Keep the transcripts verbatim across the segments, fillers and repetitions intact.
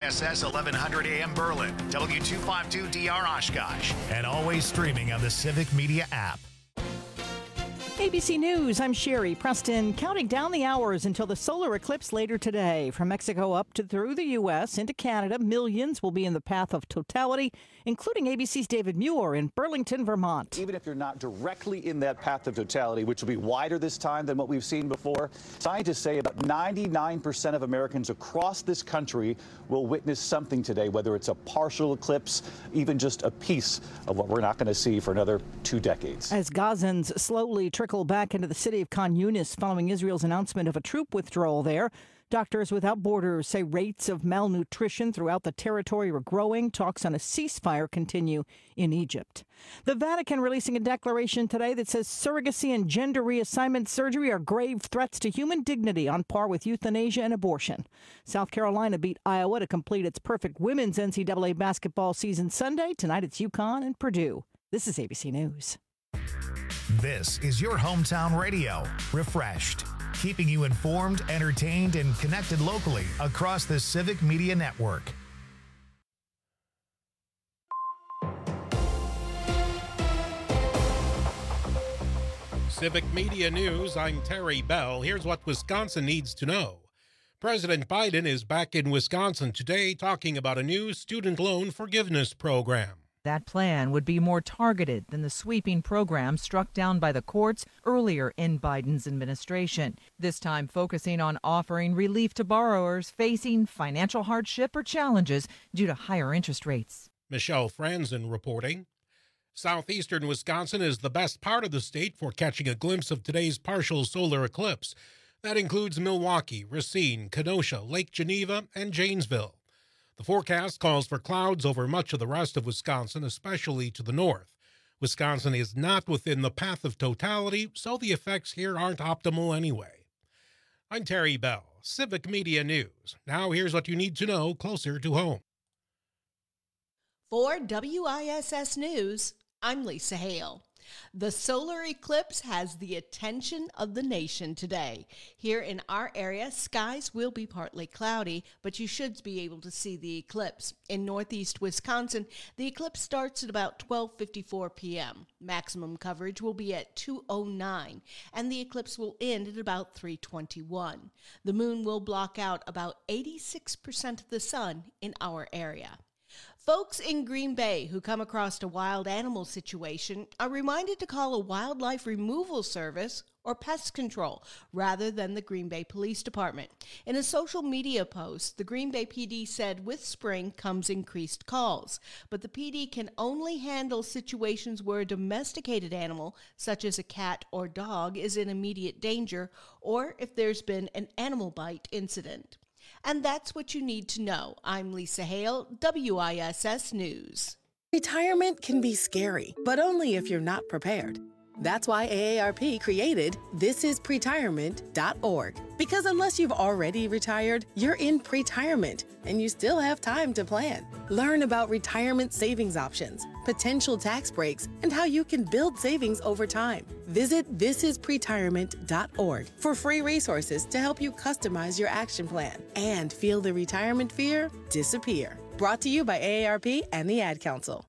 S S eleven hundred A M Berlin, W two fifty-two D R Oshkosh, and always streaming on the Civic Media app. A B C News, I'm Sherry Preston, counting down the hours until the solar eclipse later today. From Mexico up to through the U S into Canada, millions will be in the path of totality, including A B C's David Muir in Burlington, Vermont. Even if you're not directly in that path of totality, which will be wider this time than what we've seen before, scientists say about ninety-nine percent of Americans across this country will witness something today, whether it's a partial eclipse, even just a piece of what we're not going to see for another two decades. As Gazans slowly trickle back into the city of Khan Yunis following Israel's announcement of a troop withdrawal there, Doctors Without Borders say rates of malnutrition throughout the territory are growing. Talks on a ceasefire continue in Egypt. The Vatican releasing a declaration today that says surrogacy and gender reassignment surgery are grave threats to human dignity on par with euthanasia and abortion. South Carolina beat Iowa to complete its perfect women's N C double A basketball season Sunday. Tonight it's UConn and Purdue. This is A B C News. This is your hometown radio, Refreshed, keeping you informed, entertained, and connected locally across the Civic Media Network. Civic Media News, I'm Terry Bell. Here's what Wisconsin needs to know. President Biden is back in Wisconsin today talking about a new student loan forgiveness program. That plan would be more targeted than the sweeping program struck down by the courts earlier in Biden's administration, this time focusing on offering relief to borrowers facing financial hardship or challenges due to higher interest rates. Michelle Franzen reporting. Southeastern Wisconsin is the best part of the state for catching a glimpse of today's partial solar eclipse. That includes Milwaukee, Racine, Kenosha, Lake Geneva, and Janesville. The forecast calls for clouds over much of the rest of Wisconsin, especially to the north. Wisconsin is not within the path of totality, so the effects here aren't optimal anyway. I'm Terry Bell, Civic Media News. Now here's what you need to know closer to home. For W I S S News, I'm Lisa Hale. The solar eclipse has the attention of the nation today. Here in our area, skies will be partly cloudy, but you should be able to see the eclipse. In northeast Wisconsin, the eclipse starts at about twelve fifty-four p.m. Maximum coverage will be at two oh nine, and the eclipse will end at about three twenty-one. The moon will block out about eighty-six percent of the sun in our area. Folks in Green Bay who come across a wild animal situation are reminded to call a wildlife removal service or pest control rather than the Green Bay Police Department. In a social media post, the Green Bay P D said with spring comes increased calls, but the P D can only handle situations where a domesticated animal, such as a cat or dog, is in immediate danger or if there's been an animal bite incident. And that's what you need to know. I'm Lisa Hale, W I S S News. Retirement can be scary, but only if you're not prepared. That's why A A R P created this is pretirement dot org. Because unless you've already retired, you're in pretirement, and you still have time to plan. Learn about retirement savings options, potential tax breaks, and how you can build savings over time. Visit this is pretirement dot org for free resources to help you customize your action plan and feel the retirement fear disappear. Brought to you by A A R P and the Ad Council.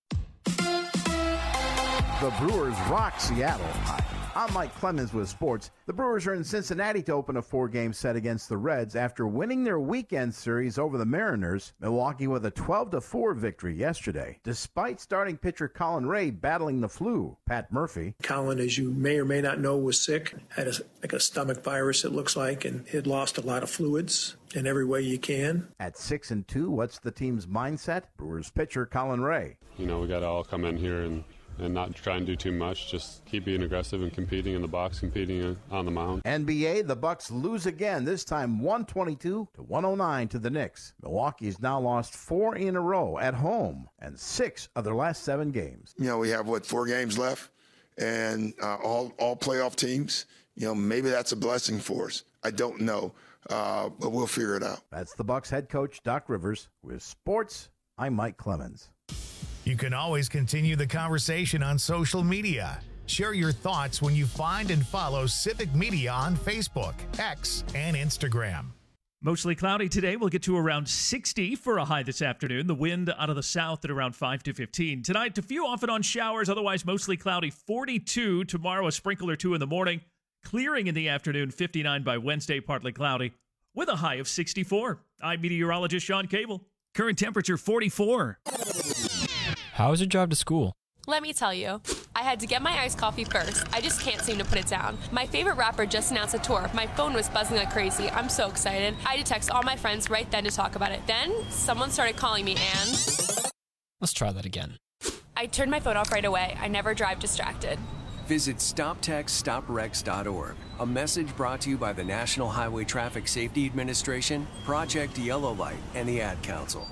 The Brewers rock Seattle. Hi, I'm Mike Clemens with sports. The Brewers are in Cincinnati to open a four-game set against the Reds after winning their weekend series over the Mariners. Milwaukee with a twelve to four victory yesterday, despite starting pitcher Colin Ray battling the flu. Pat Murphy. Colin, as you may or may not know, was sick, had a, like a stomach virus, it looks like, and had lost a lot of fluids in every way you can. At six and two, what's the team's mindset? Brewers pitcher Colin Ray. You know, we got to all come in here and and not try and do too much. Just keep being aggressive and competing in the box, competing on the mound. N B A, the Bucks lose again, this time one twenty-two to one oh nine to the Knicks. Milwaukee's now lost four in a row at home and six of their last seven games. You know, we have, what, four games left? And uh, all, all playoff teams, you know, maybe that's a blessing for us. I don't know, uh, but we'll figure it out. That's the Bucks head coach, Doc Rivers. With sports, I'm Mike Clemens. You can always continue the conversation on social media. Share your thoughts when you find and follow Civic Media on Facebook, X, and Instagram. Mostly cloudy today. We'll get to around sixty for a high this afternoon. The wind out of the south at around five to fifteen. Tonight, a few off and on showers, otherwise mostly cloudy, forty-two. Tomorrow, a sprinkle or two in the morning. Clearing in the afternoon, fifty-nine by Wednesday, partly cloudy, with a high of sixty-four. I'm meteorologist Sean Cable. Current temperature, forty-four. How is your drive to school? Let me tell you, I had to get my iced coffee first. I just can't seem to put it down. My favorite rapper just announced a tour. My phone was buzzing like crazy. I'm so excited. I had to text all my friends right then to talk about it. Then, someone started calling me and... Let's try that again. I turned my phone off right away. I never drive distracted. Visit stop text stop wrecks dot org. A message brought to you by the National Highway Traffic Safety Administration, Project Yellow Light, and the Ad Council.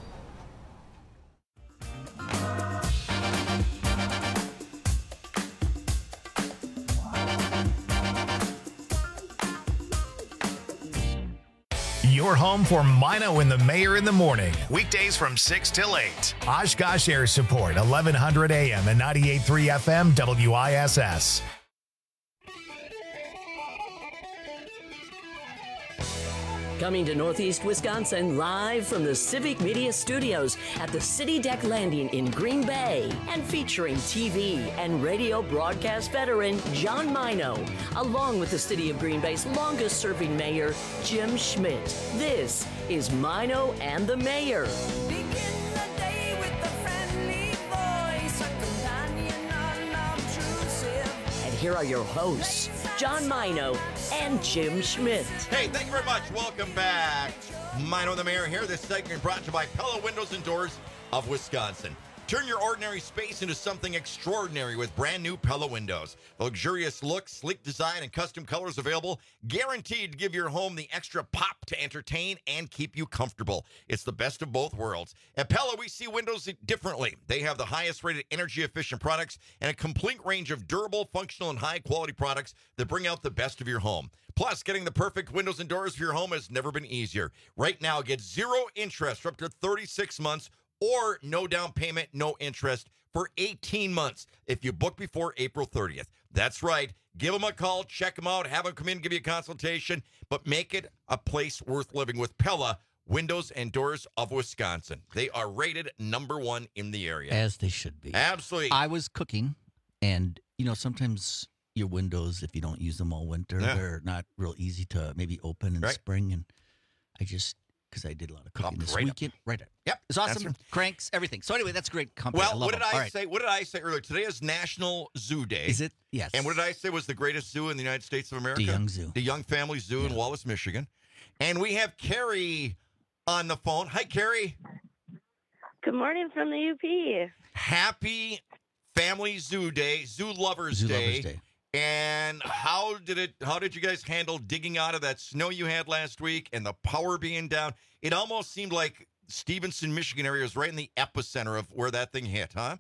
Your home for Mino and the Mayor in the morning. Weekdays from six till eight. Oshkosh Air Support, eleven hundred A M and ninety-eight point three F M W I S S. Coming to Northeast Wisconsin live from the Civic Media Studios at the City Deck Landing in Green Bay and featuring T V and radio broadcast veteran John Mino, along with the City of Green Bay's longest serving mayor, Jim Schmidt. This is Mino and the Mayor. And here are your hosts, John Mino and Jim Schmidt. Hey, thank you very much. Welcome back. Mino the Mayor here. This segment brought to you by Pella Windows and Doors of Wisconsin. Turn your ordinary space into something extraordinary with brand new Pella windows. The luxurious look, sleek design, and custom colors available, guaranteed to give your home the extra pop to entertain and keep you comfortable. It's the best of both worlds. At Pella, we see windows differently. They have the highest rated energy efficient products and a complete range of durable, functional, and high quality products that bring out the best of your home. Plus, getting the perfect windows and doors for your home has never been easier. Right now, get zero interest for up to thirty-six months or no down payment, no interest for eighteen months if you book before April thirtieth. That's right. Give them a call, check them out, have them come in, give you a consultation, but make it a place worth living with Pella Windows and Doors of Wisconsin. They are rated number one in the area. As they should be. Absolutely. I was cooking, and, you know, sometimes your windows, if you don't use them all winter, yeah. they're not real easy to maybe open in right. spring, and I just... because I did a lot of cooking this right weekend. Up. Right. Up. Yep. It's awesome. Right. Cranks, everything. So anyway, that's great company. Well, I love what did them. I right. say? What did I say earlier? Today is National Zoo Day. Is it? Yes. And what did I say was the greatest zoo in the United States of America? The Young Zoo. The Young Family Zoo yeah. in Wallace, Michigan. And we have Carrie on the phone. Hi, Carrie. Good morning from the U P. Happy Family Zoo Day, Zoo Lovers Zoo Day. Lovers Day. And how did it? How did you guys handle digging out of that snow you had last week and the power being down? It almost seemed like Stevenson, Michigan area was right in the epicenter of where that thing hit, huh?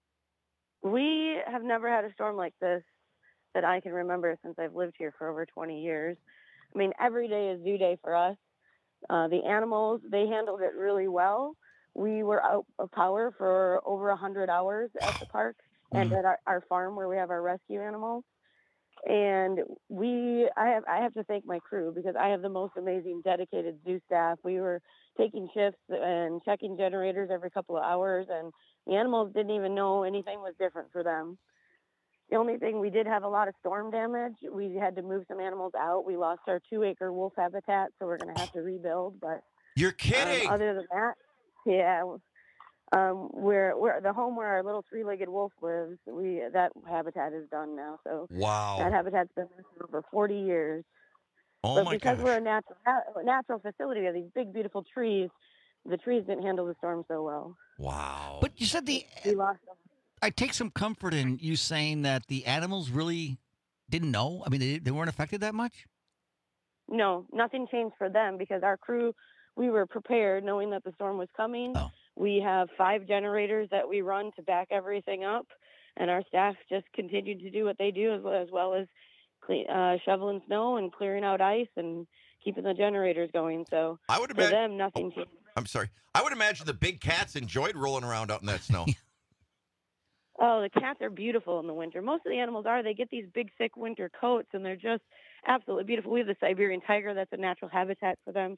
We have never had a storm like this that I can remember since I've lived here for over twenty years. I mean, every day is zoo day for us. Uh, the animals, they handled it really well. We were out of power for over one hundred hours at the park and mm-hmm. at our, our farm where we have our rescue animals. And we, I have, I have to thank my crew because I have the most amazing dedicated zoo staff. We were taking shifts and checking generators every couple of hours, and the animals didn't even know anything was different for them. The only thing, we did have a lot of storm damage. We had to move some animals out. We lost our two-acre wolf habitat, so we're going to have to rebuild. But you're kidding. Um, other than that, yeah. Um, we're, we're the home where our little three-legged wolf lives. We that habitat is done now. So wow, that habitat's been there for over forty years. Oh but my because gosh. we're a natural natural facility, we have these big, beautiful trees. The trees didn't handle the storm so well. Wow. But you said the we lost them. I take some comfort in you saying that the animals really didn't know. I mean, they they weren't affected that much. No, nothing changed for them because our crew, we were prepared knowing that the storm was coming. Oh. We have five generators that we run to back everything up, and our staff just continued to do what they do as well as, well as clean, uh, shoveling snow and clearing out ice and keeping the generators going. So I would for imagine, them, nothing oh, changed. I'm sorry. I would imagine the big cats enjoyed rolling around out in that snow. Oh, the cats are beautiful in the winter. Most of the animals are. They get these big, thick winter coats, and they're just absolutely beautiful. We have the Siberian tiger. That's a natural habitat for them.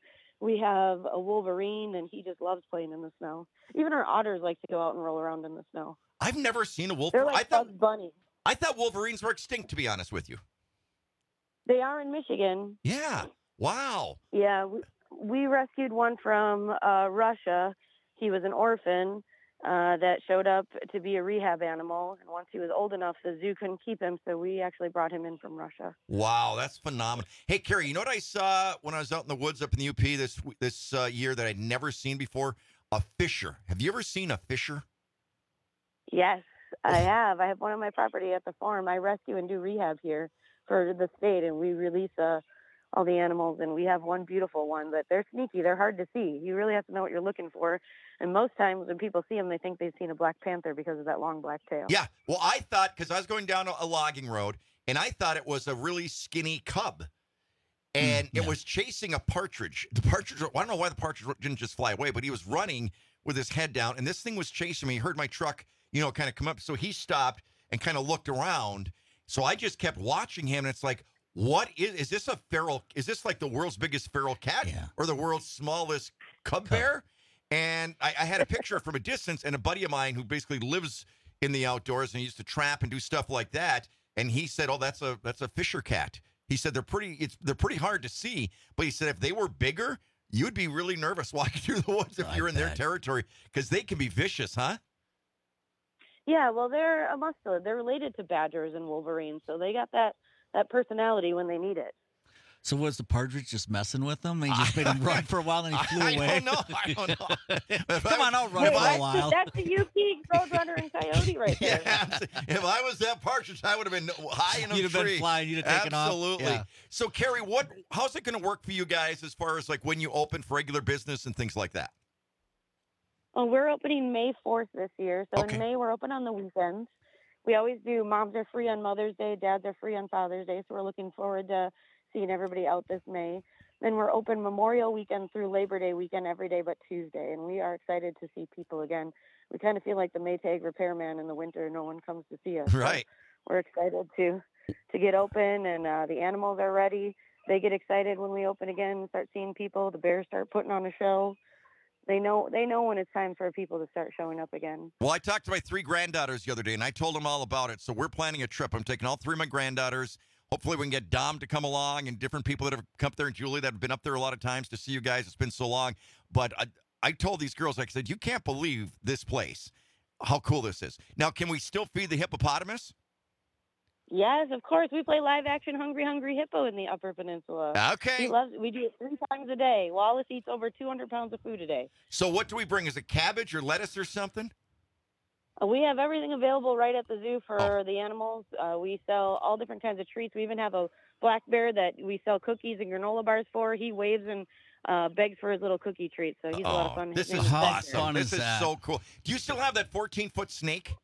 We have a Wolverine, and he just loves playing in the snow. Even our otters like to go out and roll around in the snow. I've never seen a wolf. They're like I thought Bugs Bunny. I thought Wolverines were extinct, to be honest with you. They are in Michigan. Yeah. Wow. Yeah, we, we rescued one from uh, Russia. He was an orphan uh, that showed up to be a rehab animal. And once he was old enough, the zoo couldn't keep him, so we actually brought him in from Russia. Wow, that's phenomenal. Hey, Carrie, you know what I saw when I was out in the woods up in the U P this this uh, year that I'd never seen before? A fisher. Have you ever seen a fisher? Yes, I have. I have one on my property at the farm. I rescue and do rehab here for the state, and we release uh, all the animals, and we have one beautiful one, but they're sneaky. They're hard to see. You really have to know what you're looking for, and most times when people see them, they think they've seen a black panther because of that long black tail. Yeah, well, I thought, because I was going down a, a logging road, and I thought it was a really skinny cub, and mm, yeah. it was chasing a partridge. The partridge, I don't know why the partridge didn't just fly away, but he was running with his head down, and this thing was chasing me. He heard my truck, you know, kind of come up, so he stopped and kind of looked around. So I just kept watching him, and it's like, what is, is this a feral, is this like the world's biggest feral cat yeah. or the world's smallest cub bear? And I, I had a picture from a distance, and a buddy of mine who basically lives in the outdoors and he used to trap and do stuff like that. And he said, oh, that's a, that's a fisher cat. He said, they're pretty, it's, they're pretty hard to see, but he said, if they were bigger, you'd be really nervous walking through the woods if I you're in bet. their territory, because they can be vicious, huh? Yeah, well, they're a mustelid. They're related to badgers and wolverines, so they got that, that personality when they need it. So was the partridge just messing with him? And he just made him run for a while, and he flew I away. don't know. I don't know. Come on, I'll run Hey, for a that's, while. that's the U P Roadrunner and Coyote right there. Yeah, if I was that partridge, I would have been high in a You'd have tree. been flying. You'd have taken off. Absolutely. Yeah. So, Carrie, what? How's it going to work for you guys as far as like when you open for regular business and things like that? Well, we're opening May fourth this year. So Okay. in May, we're open on the weekends. We always do. Moms are free on Mother's Day. Dads are free on Father's Day. So we're looking forward to seeing everybody out this May. Then we're open Memorial Weekend through Labor Day weekend every day but Tuesday. And we are excited to see people again. We kind of feel like the Maytag repairman in the winter. No one comes to see us. So Right. we're excited to to get open, and uh, the animals are ready. They get excited when we open again and start seeing people. The bears start putting on a show. They know they know when it's time for people to start showing up again. Well, I talked to my three granddaughters the other day, and I told them all about it. So we're planning a trip. I'm taking all three of my granddaughters. Hopefully we can get Dom to come along and different people that have come up there, and Julie that have been up there a lot of times to see you guys. It's been so long. But I, I told these girls, like I said, you can't believe this place, how cool this is. Now, can we still feed the hippopotamus? Yes, of course. We play live action Hungry Hungry Hippo in the Upper Peninsula. Okay. He loves we do it three times a day. Wallace eats over two hundred pounds of food a day. So what do we bring? Is it cabbage or lettuce or something? Uh, we have everything available right at the zoo for Oh. the animals. Uh, we sell all different kinds of treats. We even have a black bear that we sell cookies and granola bars for. He waves and uh, begs for his little cookie treat, so he's a lot of fun. Oh, this His is name Bear. awesome. fun This is is that? so cool. Do you still have that fourteen-foot snake?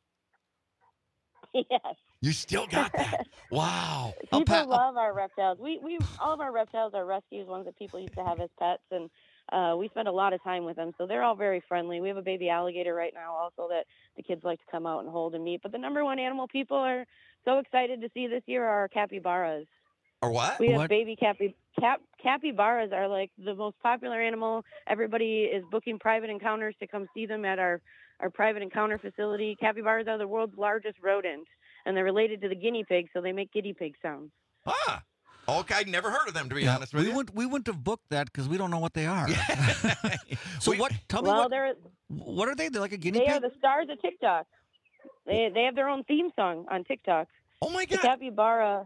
Yes. You still got that? Wow. People pa- love our reptiles. We we all of our reptiles are rescues, ones that people used to have as pets, and uh, we spend a lot of time with them. So they're all very friendly. We have a baby alligator right now, also that the kids like to come out and hold and meet. But the number one animal people are so excited to see this year are our capybaras. Or what? We have What? baby capi cap capybaras are like the most popular animal. Everybody is booking private encounters to come see them at our our private encounter facility. Capybaras are the world's largest rodent, and they're related to the guinea pig, so they make guinea pig sounds. Ah. Okay, I'd never heard of them, to be Yeah, honest with we you. wouldn't we wouldn't have booked that because we don't know what they are. so We- what? Tell me Well, what? they're What are they? They're like a guinea they pig. are the stars of TikTok. They they have their own theme song on TikTok. Oh, my The God. capybara,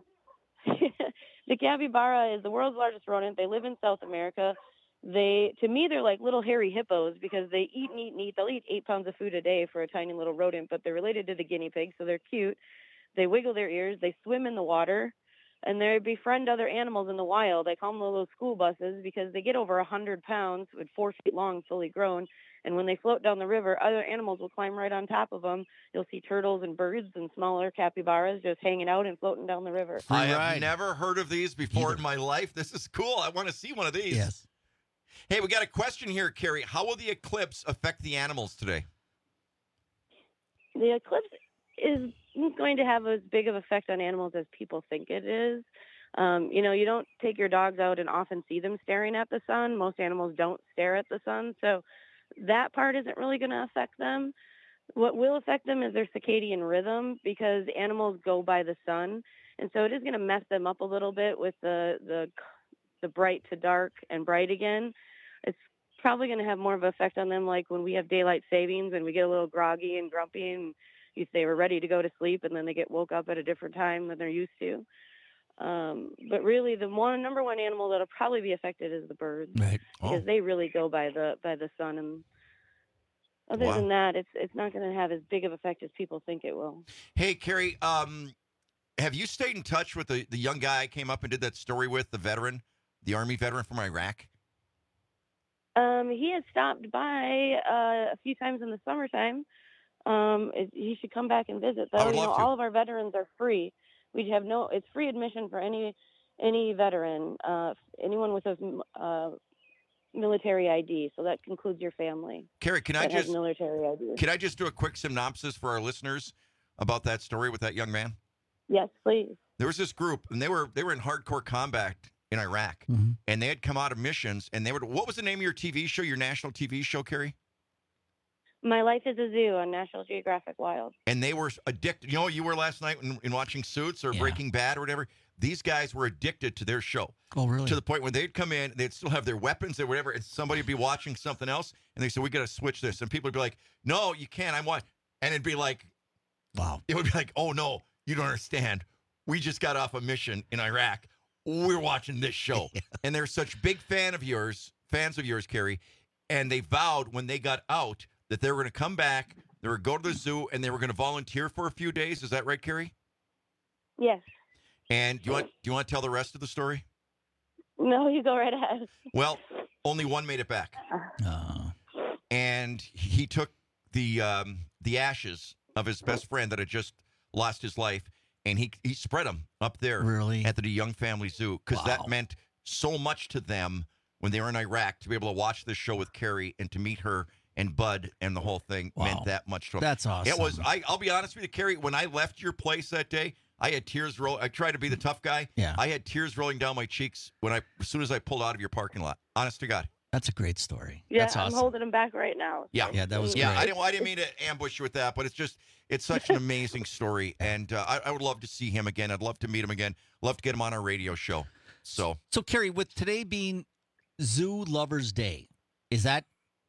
the capybara is the world's largest rodent. They live in South America. They, to me, they're like little hairy hippos because they eat and eat and eat. They'll eat eight pounds of food a day for a tiny little rodent, but they're related to the guinea pig, so they're cute. They wiggle their ears. They swim in the water, and they befriend other animals in the wild. I call them the little school buses because they get over one hundred pounds, with four feet long, fully grown. And when they float down the river, other animals will climb right on top of them. You'll see turtles and birds and smaller capybaras just hanging out and floating down the river. Free I have ride. never heard of these before Either. in my life. This is cool. I want to see one of these. Yes. Hey, we got a question here, Carrie. How will the eclipse affect the animals today? The eclipse is going to have as big of effect on animals as people think it is. Um, you know, you don't take your dogs out and often see them staring at the sun. Most animals don't stare at the sun. So that part isn't really going to affect them. What will affect them is their circadian rhythm, because animals go by the sun. And so it is going to mess them up a little bit with the, the, the bright to dark and bright again. It's probably going to have more of an effect on them like when we have daylight savings and we get a little groggy and grumpy and you say we're ready to go to sleep and then they get woke up at a different time than they're used to. Um, but really the one number one animal that'll probably be affected is the birds, right? Because oh. they really go by the by the sun, and other Wow. than that, it's it's not going to have as big of effect as people think it will. Hey, Carrie, um, have you stayed in touch with the, the young guy I came up and did that story with, the veteran, the Army veteran from Iraq? Um, he has stopped by uh, a few times in the summertime. Um, it, he should come back and visit, though. I would You know, love to. all of our veterans are free. We have no, it's free admission for any any veteran, uh, anyone with a uh, military I D. So that includes your family. Carrie, can I that has just military I D. can I just do a quick synopsis for our listeners about that story with that young man? Yes, please. There was this group, and they were they were in hardcore combat in Iraq, Mm-hmm. and they had come out of missions, and they were. What was the name of your T V show? Your national T V show, Carrie? My Life is a Zoo on National Geographic Wild. And they were addicted. You know, you were last night in, in watching Suits or Breaking Bad or whatever. These guys were addicted to their show. Oh, really? To the point when they'd come in, they'd still have their weapons or whatever, and somebody would be watching something else, and they said, "We got to switch this." And people would be like, "No, you can't. I'm watching." And it'd be like, "Wow!" It would be like, "Oh no, you don't understand. We just got off a mission in Iraq. We're watching this show." Yeah. And they're such big fan of yours, fans of yours, Carrie, and they vowed when they got out that they were going to come back, they were going to go to the zoo, and they were going to volunteer for a few days. Is that right, Carrie? Yes. And do you want do you want to tell the rest of the story? No, you go right ahead. Well, only one made it back, uh. and he took the um, the ashes of his best friend that had just lost his life, and he he spread them up there, really, at the Young Family Zoo, because wow. that meant so much to them when they were in Iraq to be able to watch this show with Carrie and to meet her. And Bud and the whole thing wow. meant that much to him. That's awesome. It was. I, I'll be honest with you, Carrie. When I left your place that day, I had tears roll. I tried to be the tough guy. Yeah. I had tears rolling down my cheeks when I, as soon as I pulled out of your parking lot. Honest to God. That's a great story. Yeah, That's I'm awesome. holding him back right now. Yeah, yeah, that was. Yeah, great. I didn't. I didn't mean to ambush you with that, but it's just. It's such an amazing story, and uh, I, I would love to see him again. I'd love to meet him again. Love to get him on our radio show. So. So, Carrie, with today being Zoo Lovers Day, is that?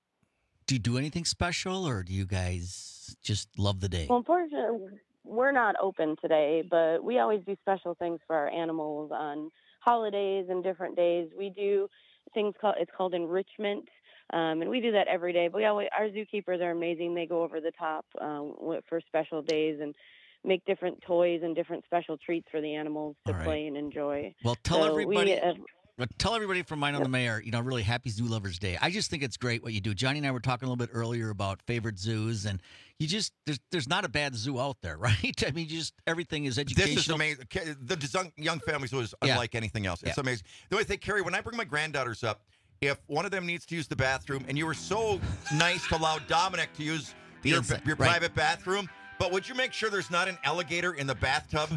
Do you do anything special, or do you guys just love the day? Well, unfortunately, we're not open today, but we always do special things for our animals on holidays and different days. We do things called, it's called enrichment, um, and we do that every day. But we always, our zookeepers are amazing. They go over the top um, for special days and make different toys and different special treats for the animals to All right. play and enjoy. Well, tell So everybody. we, uh, But tell everybody from Mine on the Mayor, you know, really happy Zoo Lovers Day. I just think it's great what you do. Johnny and I were talking a little bit earlier about favorite zoos, and you just there's there's not a bad zoo out there, right? I mean, just everything is educational. This is amazing. The Young Family Zoo is unlike yeah. anything else. It's yeah. amazing. The only thing, Carrie, when I bring my granddaughters up, if one of them needs to use the bathroom, and you were so nice to allow Dominic to use your, inside, your right. private bathroom, but would you make sure there's not an alligator in the bathtub?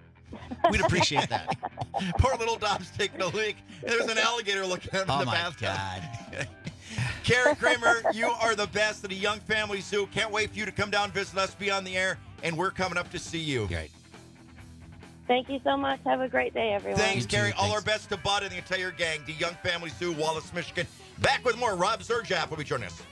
We'd appreciate that. Poor little Dom's taking a leak, and there's an alligator looking at him oh in the my bathtub. God. Carrie Kramer, you are the best at the Young Family Zoo. Can't wait for you to come down, visit us, be on the air, and we're coming up to see you. Great. Thank you so much. Have a great day, everyone. Thanks, You too. Carrie. All Thanks. our best to Bud and the entire gang. The Young Family Zoo, Wallace, Michigan. Back with more. Rob Zerjaff will be joining us.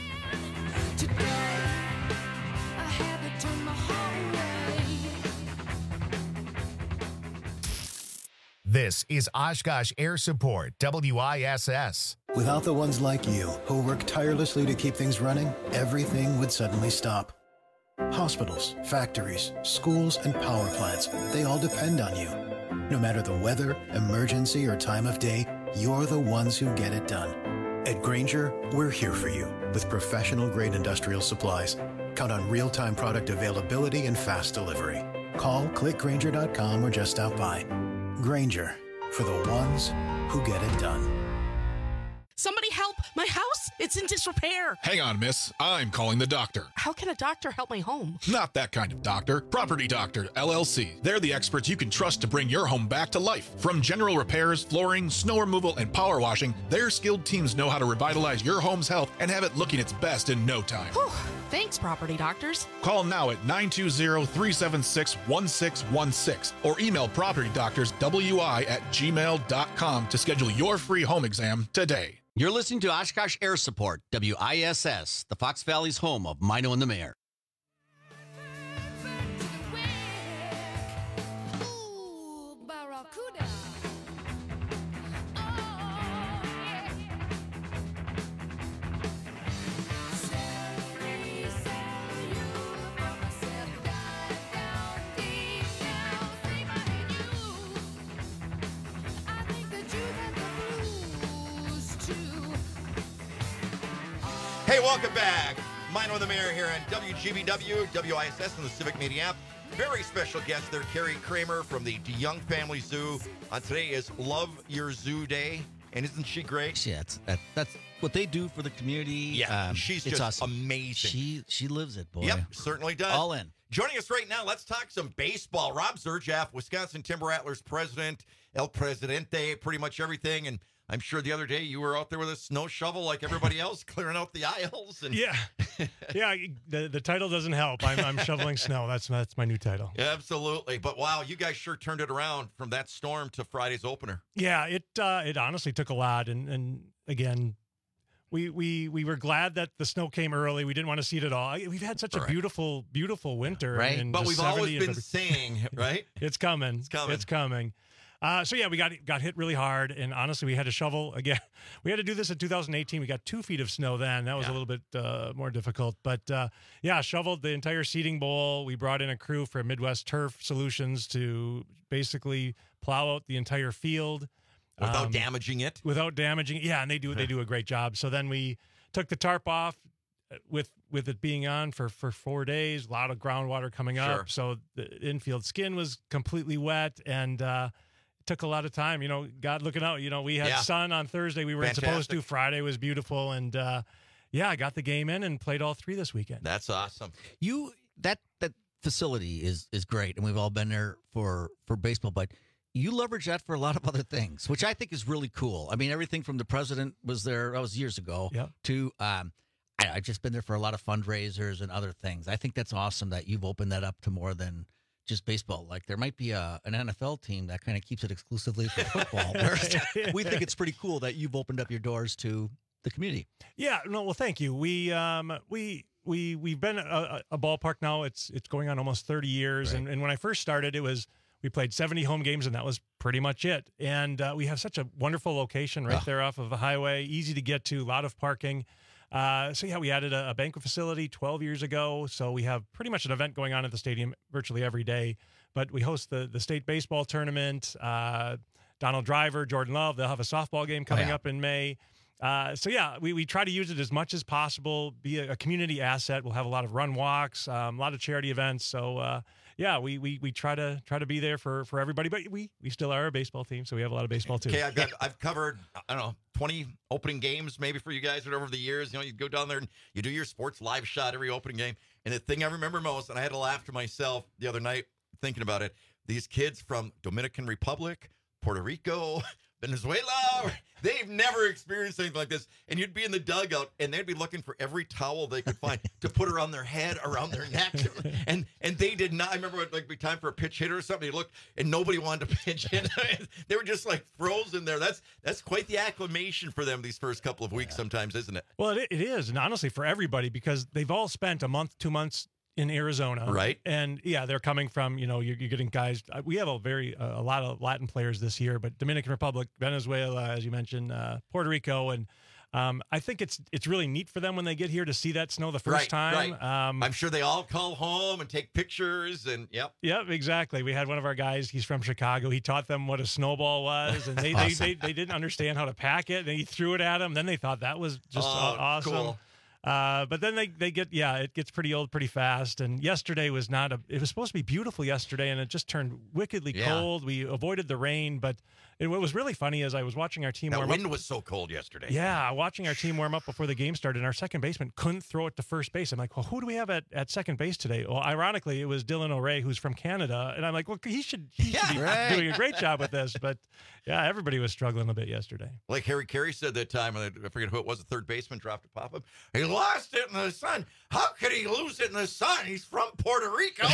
This is Oshkosh Air Support, W I S S. Without the ones like you, who work tirelessly to keep things running, everything would suddenly stop. Hospitals, factories, schools, and power plants, they all depend on you. No matter the weather, emergency, or time of day, you're the ones who get it done. At Grainger, we're here for you with professional-grade industrial supplies. Count on real-time product availability and fast delivery. Call, click Grainger dot com, or just stop by. Grainger, for the ones who get it done. Somebody help! My house, it's It's in disrepair. Hang on, miss. I'm calling the doctor. How can a doctor help my home? Not that kind of doctor. Property Doctor, L L C. They're the experts you can trust to bring your home back to life. From general repairs, flooring, snow removal, and power washing, their skilled teams know how to revitalize your home's health and have it looking its best in no time. Whew. Thanks, Property Doctors. Call now at nine two zero, three seven six, one six one six or email propertydoctorswi at gmail dot com to schedule your free home exam today. You're listening to Oshkosh Air Support, W I S S, the Fox Valley's home of Mino and the Mayor. Hey, welcome back. Mino and the Mayor here on W G B W, W I S S, and the Civic Media app. Very special guest there, Carrie Kramer from the DeYoung Family Zoo. On today is Love Your Zoo Day, and isn't she great? Yeah, it's, that, that's what they do for the community. Yeah, um, she's it's just awesome. amazing. She she lives it, boy. Yep, certainly does. All in. Joining us right now, let's talk some baseball. Rob Zerjaff, Wisconsin Timber Rattlers president, El Presidente, pretty much everything, and I'm sure the other day you were out there with a snow shovel like everybody else, clearing out the aisles. And yeah, yeah. The, the title doesn't help. I'm, I'm shoveling snow. That's that's my new title. Absolutely. But wow, you guys sure turned it around from that storm to Friday's opener. Yeah, it uh, it honestly took a lot. And and again, we we we were glad that the snow came early. We didn't want to see it at all. We've had such Correct. a beautiful, beautiful winter. Right. in But the we've always seventy been saying, right? It's coming. It's coming. It's coming. Uh, so yeah, we got got hit really hard, and honestly, we had to shovel again. We had to do this in two thousand eighteen. We got two feet of snow then. That was Yeah. a little bit uh, more difficult, but uh, yeah, shoveled the entire seating bowl. We brought in a crew from Midwest Turf Solutions to basically plow out the entire field Without um, damaging it. Without damaging it, yeah, and they do they do a great job. So then we took the tarp off. With with it being on for, for four days, a lot of groundwater coming Sure. up, so the infield skin was completely wet, and uh, it took a lot of time. You know, God looking out. You know, we had Yeah. sun on Thursday. We weren't supposed to. Fantastic. Friday was beautiful, and uh, yeah, I got the game in and played all three this weekend. That's awesome. You that that facility is is great, and we've all been there for for baseball, but you leverage that for a lot of other things, which I think is really cool. I mean, everything from the president was there, that was years ago, Yep. to um, I, I've just been there for a lot of fundraisers and other things. I think that's awesome that you've opened that up to more than just baseball. Like there might be a, an N F L team that kind of keeps it exclusively for football. Whereas we think it's pretty cool that you've opened up your doors to the community. Yeah, no, well, thank you. We um we we we've been a, a ballpark now. It's it's going on almost thirty years, Right. and and when I first started, it was. We played seventy home games, and that was pretty much it. And uh, we have such a wonderful location right Oh. there off of the highway, easy to get to, a lot of parking. Uh, so, yeah, we added a, a banquet facility twelve years ago. So we have pretty much an event going on at the stadium virtually every day. But we host the, the state baseball tournament. Uh, Donald Driver, Jordan Love, they'll have a softball game coming Oh, yeah. up in May. Uh, so, yeah, we, we try to use it as much as possible, be a, a community asset. We'll have a lot of run walks, um, a lot of charity events. So, uh, yeah, we, we we try to try to be there for, for everybody, but we we still are a baseball team, so we have a lot of baseball too. Okay, I've got I've covered I don't know twenty opening games maybe for you guys over the years. You know, you go down there and you do your sports live shot every opening game. And the thing I remember most, and I had to laugh to myself the other night thinking about it, these kids from Dominican Republic, Puerto Rico, Venezuela, they've never experienced anything like this. And you'd be in the dugout, and they'd be looking for every towel they could find to put around their head, around their neck. And and they did not. I remember it like be time for a pitch hitter or something. You looked, and nobody wanted to pitch in. They were just like frozen there. That's that's quite the acclimation for them these first couple of weeks, sometimes, isn't it? Well, it, it is, and honestly, for everybody, because they've all spent a month, two months in Arizona, Right. And yeah, they're coming from, you know, you're, you're getting guys. uh, We have a very uh, a lot of Latin players this year, but Dominican Republic, Venezuela, as you mentioned, uh, Puerto Rico, and um, I think it's it's really neat for them when they get here to see that snow the first Right, time. right. Um, I'm sure they all call home and take pictures, and yep. Yep, exactly. We had one of our guys, he's from Chicago. He taught them what a snowball was, and they, Awesome. they, they, they didn't understand how to pack it, and he threw it at them. Then they thought that was just Oh, aw- awesome. cool. Uh, but then they, they get, yeah, it gets pretty old pretty fast. And yesterday was not a, it was supposed to be beautiful yesterday, and it just turned wickedly Yeah. cold. We avoided the rain, but And what was really funny is I was watching our team That warm wind up. was so cold yesterday. Yeah, watching our team warm up before the game started, and our second baseman couldn't throw it to first base. I'm like, well, who do we have at, at second base today? Well, ironically, it was Dylan O'Ray, who's from Canada. And I'm like, well, he should, he should be right. doing a great job with this. But yeah, everybody was struggling a bit yesterday. Like Harry Carey said that time, I forget who it was, the third baseman dropped a pop-up. He lost it in the sun. How could he lose it in the sun? He's from Puerto Rico.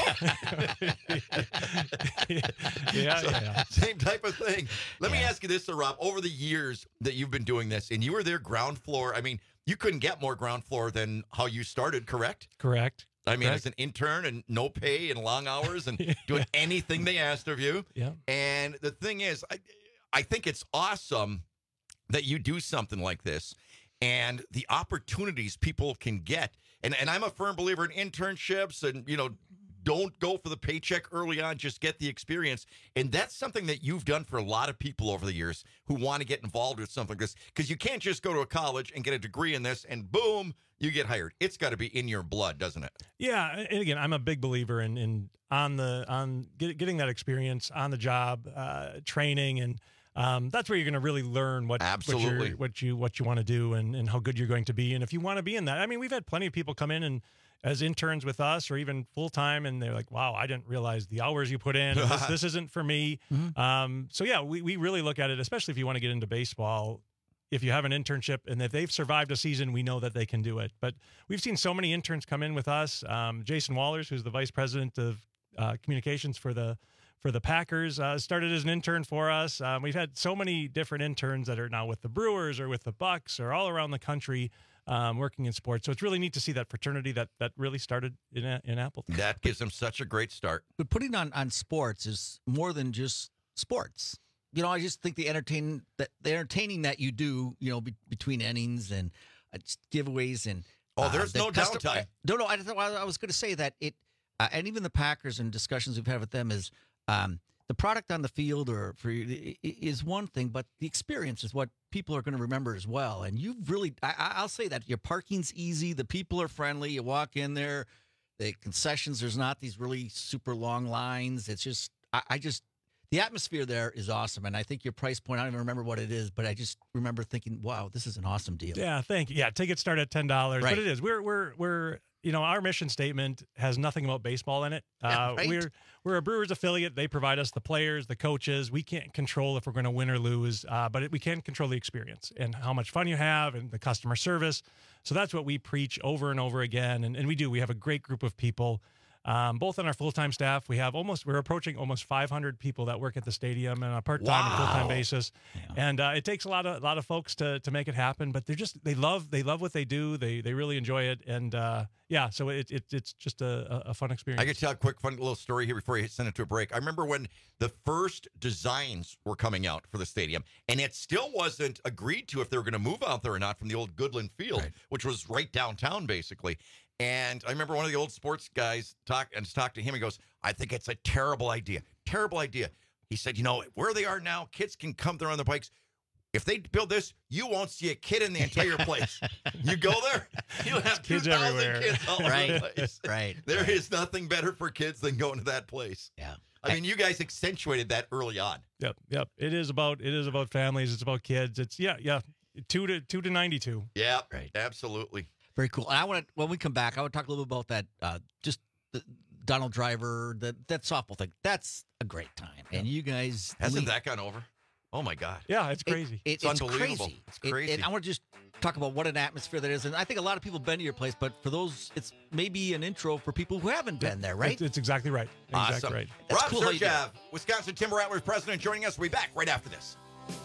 yeah, so, yeah. Same type of thing. Let Yeah. me ask you this, though, Rob. Over the years that you've been doing this, and you were there ground floor, I mean, you couldn't get more ground floor than how you started, correct? Correct. I mean, Correct. as an intern and no pay and long hours and doing anything they asked of you. Yeah. And the thing is, I, I think it's awesome that you do something like this and the opportunities people can get. And and I'm a firm believer in internships and, you know, don't go for the paycheck early on, just get the experience. And that's something that you've done for a lot of people over the years who want to get involved with something like this. Because you can't just go to a college and get a degree in this and boom, you get hired. It's got to be in your blood, doesn't it? Yeah, and again, I'm a big believer in in on the on get, getting that experience on the job, uh, training, and um, that's where you're going to really learn what Absolutely. what, you're, what you what you want to do and and how good you're going to be, and if you want to be in that. I mean, we've had plenty of people come in and as interns with us, or even full time, and they're like, "Wow, I didn't realize the hours you put in. And this, this isn't for me." Mm-hmm. Um, so yeah, we we really look at it, especially if you want to get into baseball. If you have an internship and if they've survived a season, we know that they can do it. But we've seen so many interns come in with us. Um, Jason Wallers, who's the vice president of uh, communications for the for the Packers, uh, started as an intern for us. Um, we've had so many different interns that are now with the Brewers or with the Bucks or all around the country um, working in sports. So it's really neat to see that fraternity that that really started in in Appleton. That gives them such a great start. But putting on on sports is more than just sports. You know, I just think the entertain that the entertaining that you do, you know, be, between innings and uh, giveaways and Oh, there's uh, no custom- downtime. No, no, I, I was going to say that it, uh, and even the Packers and discussions we've had with them is um, the product on the field or for you is one thing, but the experience is what people are going to remember as well. And you've really, I, I'll say that your parking's easy, the people are friendly. You walk in there, the concessions, there's not these really super long lines. It's just, I, I just. The atmosphere there is awesome, and I think your price point, I don't even remember what it is, but I just remember thinking, wow, this is an awesome deal. Yeah, thank you. Yeah, tickets start at ten dollars, Right. but it is. We're we're we're you know, our mission statement has nothing about baseball in it. Yeah, Uh, right. We're we're a Brewers affiliate. They provide us the players, the coaches. We can't control if we're going to win or lose, uh, but it, we can control the experience and how much fun you have and the customer service. So that's what we preach over and over again, and, and we do. We have a great group of people. Um, both on our full-time staff, we have almost, we're approaching almost five hundred people that work at the stadium on a part-time and full-time Wow. basis. And uh, it takes a lot of, a lot of folks to, to make it happen, but they're just, they love, they love what they do. They, they really enjoy it. And uh, yeah, so it, it, it's just a, a fun experience. I could tell a quick, fun little story here before you send it to a break. I remember when the first designs were coming out for the stadium, and it still wasn't agreed to if they were going to move out there or not from the old Goodland Field, which was right downtown, basically. And I remember one of the old sports guys talk and talked to him. He goes, "I think it's a terrible idea. Terrible idea." He said, "You know, where they are now, kids can come there on their bikes. If they build this, you won't see a kid in the entire place. You go there, you'll have two Kids thousand everywhere. kids all over Right, the place. right, There right. is nothing better for kids than going to that place." Yeah. I mean, you guys accentuated that early on. Yep, yep. It is about, it is about families. It's about kids. It's yeah, yeah. Two to two to ninety-two. Yeah, Right. absolutely. Very cool. And I want to, when we come back, I want to talk a little bit about that, uh, just the Donald Driver, that that softball thing. That's a great time. And you guys. Hasn't lead- that gone over? Oh, my God. Yeah, it's It- crazy. it- It's it's unbelievable. Crazy. It's It- crazy. and I want to just talk about what an atmosphere that is. And I think a lot of people have been to your place, but for those, it's maybe an intro for people who haven't been there, right? It's, it's exactly right. Exactly Awesome. right. That's Rob cool how you do it. Sergev, Wisconsin Timber Rattlers president, joining us. We'll be back right after this.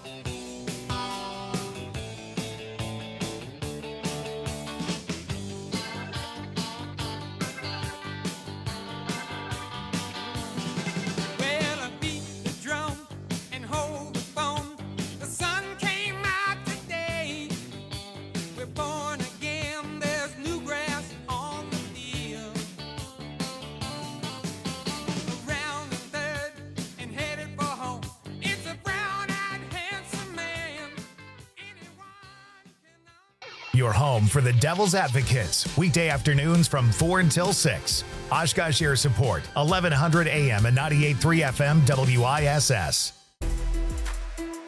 Well, I beat the drum and hold the phone. The sun came out today. We're born again. There's new grass on the field. Around the third and headed for home. It's a brown-eyed, handsome man. Your home for the Devil's Advocates, weekday afternoons from four until six. Oshkosh Air Support, eleven hundred A M and ninety-eight point three F M W I S S.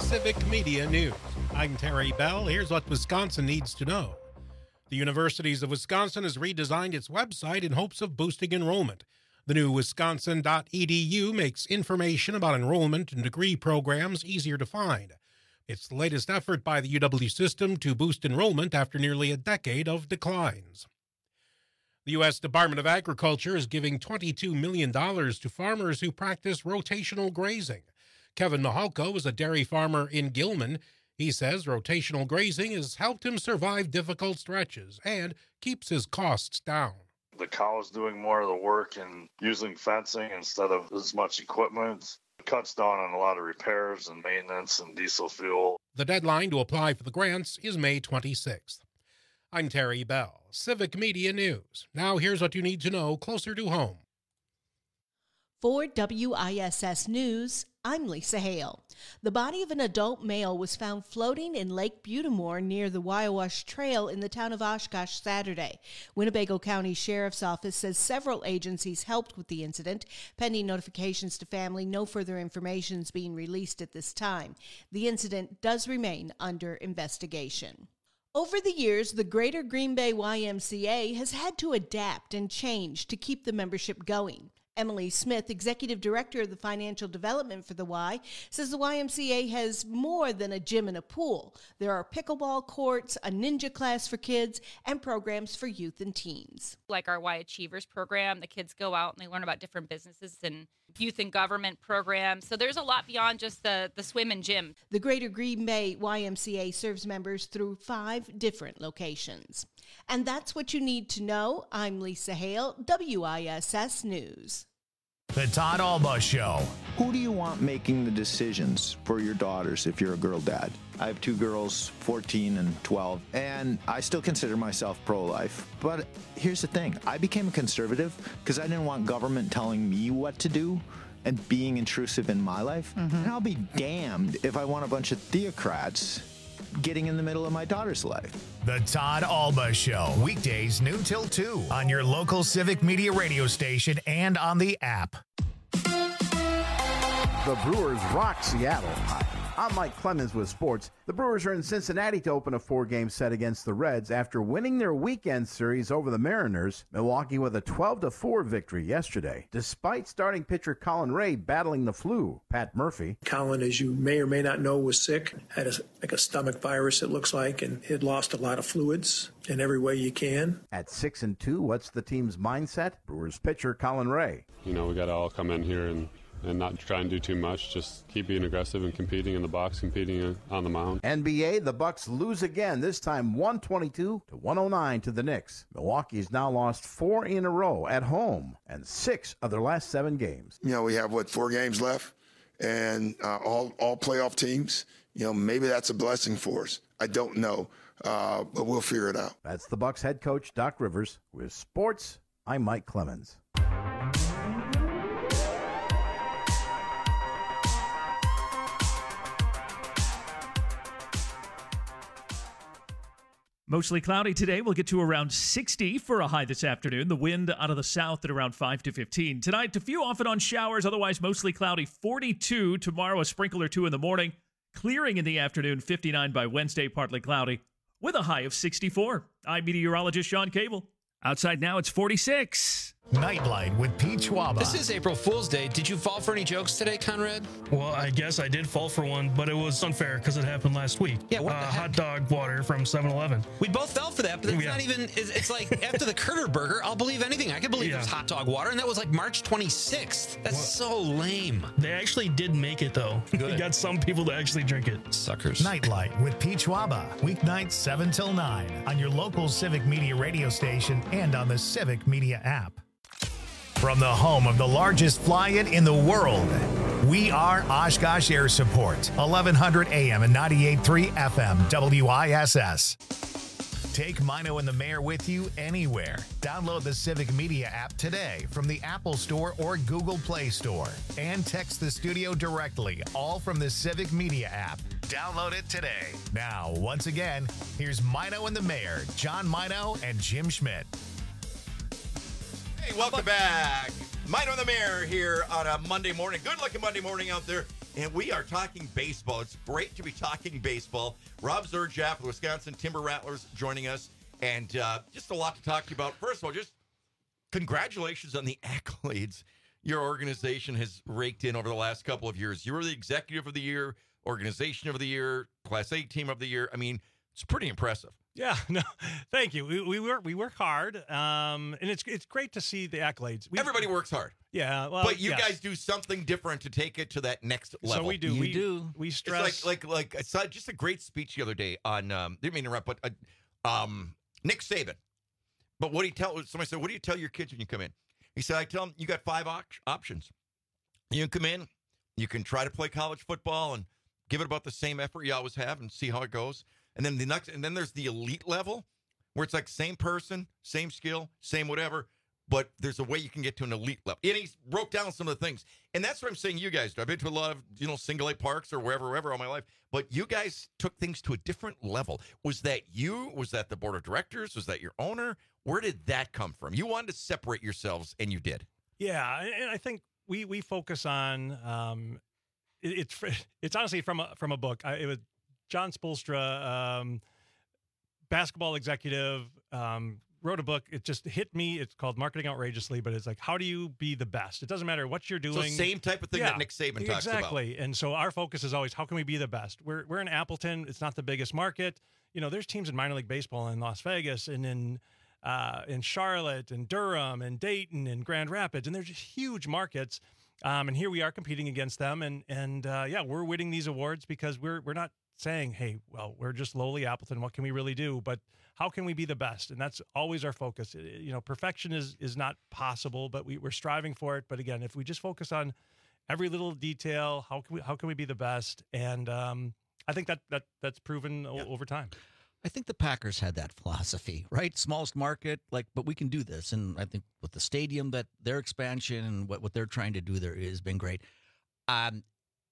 Civic Media News. I'm Terry Bell. Here's what Wisconsin needs to know. The Universities of Wisconsin has redesigned its website in hopes of boosting enrollment. The new wisconsin dot e d u makes information about enrollment and degree programs easier to find. It's the latest effort by the U W system to boost enrollment after nearly a decade of declines. The U S Department of Agriculture is giving twenty-two million dollars to farmers who practice rotational grazing. Kevin Mahalko is a dairy farmer in Gilman. He says rotational grazing has helped him survive difficult stretches and keeps his costs down. The cow's doing more of the work and using fencing instead of as much equipment. It cuts down on a lot of repairs and maintenance and diesel fuel. The deadline to apply for the grants is May twenty-sixth. I'm Terry Bell, Civic Media News. Now here's what you need to know closer to home. For W I S S News, I'm Lisa Hale. The body of an adult male was found floating in Lake Butamore near the Wyowash Trail in the town of Oshkosh Saturday. Winnebago County Sheriff's Office says several agencies helped with the incident. Pending notifications to family, no further information is being released at this time. The incident does remain under investigation. Over the years, the Greater Green Bay Y M C A has had to adapt and change to keep the membership going. Emily Smith, Executive Director of the Financial Development for the Y, says the Y M C A has more than a gym and a pool. There are pickleball courts, a ninja class for kids, and programs for youth and teens. Like our Y Achievers program, the kids go out and they learn about different businesses and youth and government programs. So there's a lot beyond just the, the swim and gym. The Greater Green Bay Y M C A serves members through five different locations. And that's what you need to know. I'm Lisa Hale, W I S S News. The Todd Alba Show. Who do you want making the decisions for your daughters if you're a girl dad? I have two girls, fourteen and twelve, and I still consider myself pro-life. But here's the thing. I became a conservative because I didn't want government telling me what to do and being intrusive in my life. Mm-hmm. And I'll be damned if I want a bunch of theocrats getting in the middle of my daughter's life. The Todd Alba Show. Weekdays noon till two on your local Civic Media radio station and on the app. The Brewers rock Seattle. Hi, I'm Mike Clemens with sports. The Brewers are in Cincinnati to open a four-game set against the Reds after winning their weekend series over the Mariners. Milwaukee with a twelve to four victory yesterday, despite starting pitcher Colin Ray battling the flu. Pat Murphy. Colin, as you may or may not know, was sick, had a, like a stomach virus, it looks like, and had lost a lot of fluids in every way you can. At six and two, what's the team's mindset? Brewers pitcher Colin Ray. You know, we got to all come in here and and not try and do too much. Just keep being aggressive and competing in the box, competing on the mound. N B A, the Bucks lose again, this time one twenty-two to one oh nine to the Knicks. Milwaukee's now lost four in a row at home and six of their last seven games. You know, we have, what, four games left? And uh, all, all playoff teams, you know, maybe that's a blessing for us. I don't know, uh, but we'll figure it out. That's the Bucks head coach, Doc Rivers. With sports, I'm Mike Clemens. Mostly cloudy today. We'll get to around sixty for a high this afternoon. The wind out of the south at around five to fifteen. Tonight, a few off and on showers, otherwise mostly cloudy, forty-two. Tomorrow, a sprinkle or two in the morning. Clearing in the afternoon, fifty-nine by Wednesday, partly cloudy, with a high of sixty-four. I'm meteorologist Sean Cable. Outside now, it's forty-six. Nightlight with Pete Schwaba. This is April Fool's Day. Did you fall for any jokes today, Conrad? Well, I guess I did fall for one, but it was unfair because it happened last week. Yeah, what uh, the heck? Hot dog water from seven eleven. We both fell for that, but it's Yeah. not even, it's, it's like after the Curter Burger, I'll believe anything. I could believe Yeah. it was hot dog water, and that was like March twenty-sixth. That's so lame. They actually did make it, though. We got some people to actually drink it. Suckers. Nightlight with Pete Schwaba. Weeknights seven till nine on your local Civic Media radio station and on the Civic Media app. From the home of the largest fly-in in the world, we are Oshkosh Air Support, eleven hundred A M and ninety-eight point three F M, W I S S. Take Mino and the Mayor with you anywhere. Download the Civic Media app today from the Apple Store or Google Play Store. And text the studio directly, all from the Civic Media app. Download it today. Now, once again, here's Mino and the Mayor, John Mino and Jim Schmidt. Hey, welcome back. Mino and the Mayor here on a Monday morning. Good looking Monday morning out there And we are talking baseball. It's great to be talking baseball. Rob Zerjaff, the Wisconsin Timber Rattlers, joining us. And uh, just a lot to talk to you about. First of all, just congratulations on the accolades your organization has raked in over the last couple of years. You were the Executive of the Year, Organization of the Year, Class A Team of the Year. I mean, it's pretty impressive. Yeah, no, thank you. We, we work we work hard, um, and it's it's great to see the accolades. We, Everybody works hard. Yeah, well, but you yes. guys do something different to take it to that next level. So we do. You we do. We stress It's like like like I saw just a great speech the other day on. Um, didn't mean to interrupt, but uh, um, Nick Saban. But what do you tell? Somebody said, "What do you tell your kids when you come in?" He said, "I tell them you got five op- options. You can come in, you can try to play college football and give it about the same effort you always have, and see how it goes. And then the next, and then there's the elite level, where it's like same person, same skill, same whatever, but there's a way you can get to an elite level." And he broke down some of the things. And that's what I'm saying you guys do. I've been to a lot of, you know, single A parks or wherever, wherever all my life, but you guys took things to a different level. Was that you? Was that the board of directors? Was that your owner? Where did that come from? You wanted to separate yourselves, and you did. Yeah, and I think we we focus on um, it, it's it's honestly from a, from a book. I, it was John Spoelstra, um, basketball executive, um, wrote a book. It just hit me. It's called Marketing Outrageously, but it's like, how do you be the best? It doesn't matter what you're doing. So same type of thing yeah, that Nick Saban talks about. Exactly. And so our focus is always, how can we be the best? We're we're in Appleton. It's not the biggest market. You know, there's teams in minor league baseball in Las Vegas and in uh, in Charlotte and Durham and Dayton and Grand Rapids, and they're just huge markets. Um, and here we are competing against them, and and uh, yeah, we're winning these awards because we're we're not saying, hey, well, we're just lowly Appleton. What can we really do? But how can we be the best? And that's always our focus. You know, perfection is is not possible, but we, we're striving for it. But again, if we just focus on every little detail, how can we how can we be the best? And um, I think that that that's proven Yeah. o- over time. I think the Packers had that philosophy, right? Smallest market, like, but we can do this. And I think with the stadium, that their expansion and what, what they're trying to do there has been great. Um,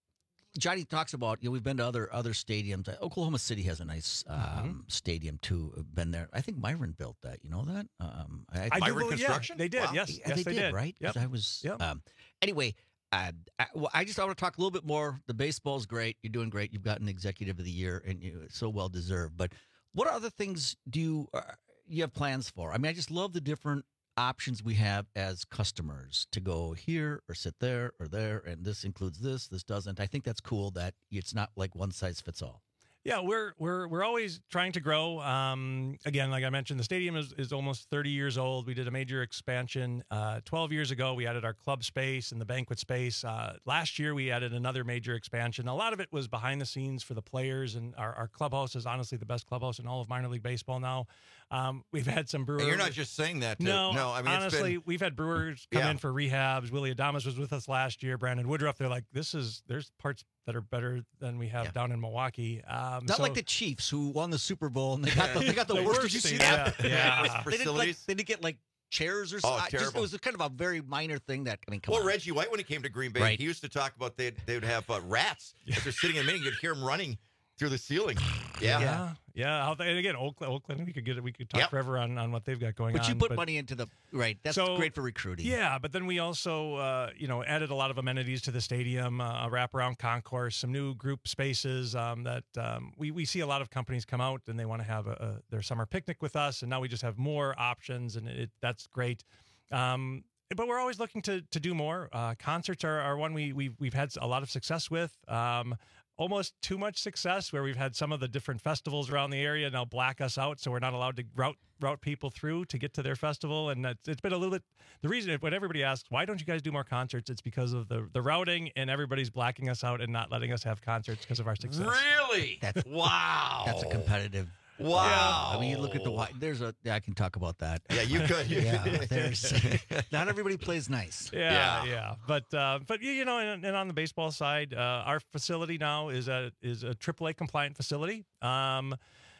Johnny talks about, you know, we've been to other other stadiums. Oklahoma City has a nice um, Mm-hmm. stadium too. I've been there. I think Myron built that. You know that? Um, I, I do Myron believe- yeah, they did. Yes, Yeah, yes, they, they did, did. Right? 'Cause Yep. I was. Yep. Um, anyway, uh, I, well, I just I want to talk a little bit more. The baseball's great. You're doing great. You've gotten the Executive of the Year, and you it's so well deserved. But what other things do you uh, you have plans for? I mean, I just love the different options we have as customers to go here or sit there or there, and this includes this, this doesn't. I think that's cool that it's not like one size fits all. Yeah, we're we're we're always trying to grow. Um, again, like I mentioned, the stadium is, is almost thirty years old. We did a major expansion uh, twelve years ago. We added our club space and the banquet space. Uh, last year, we added another major expansion. A lot of it was behind the scenes for the players, and our, our clubhouse is honestly the best clubhouse in all of minor league baseball now. Um, we've had some Brewers. And you're not just saying that. To, No, no. I mean, honestly, it's been, we've had Brewers come Yeah. in for rehabs. Willie Adames was with us last year. Brandon Woodruff. They're like, this is there's parts that are better than we have down in Milwaukee. Um, Not so- like the Chiefs who won the Super Bowl and they got the, they got the, The worst. worst Did you see thing, that? yeah, yeah. They didn't like Facilities? they didn't get like chairs or Oh, something. Just, terrible. it was kind of a very minor thing that I mean, come well, on. Reggie White, when he came to Green Bay, Right. he used to talk about they they would have uh, rats. If they're sitting in a meeting, you'd hear them running through the ceiling. Yeah. Yeah, yeah. How they- And again, Oakland, Oakland, we could get we could talk Yep. forever on, on what they've got going But on. you put money into the right. That's So, great for recruiting. Yeah, but then we also, uh, you know, added a lot of amenities to the stadium, uh, a wraparound concourse, some new group spaces um, that um, we we see a lot of companies come out and they want to have a, a, their summer picnic with us, and now we just have more options, and it, that's great. Um, but we're always looking to to do more. Uh, concerts are, are one we we've we've had a lot of success with. Um, almost too much success, where we've had some of the different festivals around the area now black us out, so we're not allowed to route route people through to get to their festival. And it's, it's been a little bit the reason when everybody asks why don't you guys do more concerts, it's because of the the routing, and everybody's blacking us out and not letting us have concerts because of our success. Really? That's wow. That's a competitive. Wow. I mean, you look at the white. There's a. I can talk about that. Yeah, you could. yeah. There's. Not everybody plays nice. Yeah, yeah, but uh, but you know, and, and on the baseball side, uh, our facility now is a is a triple A compliant facility. Um,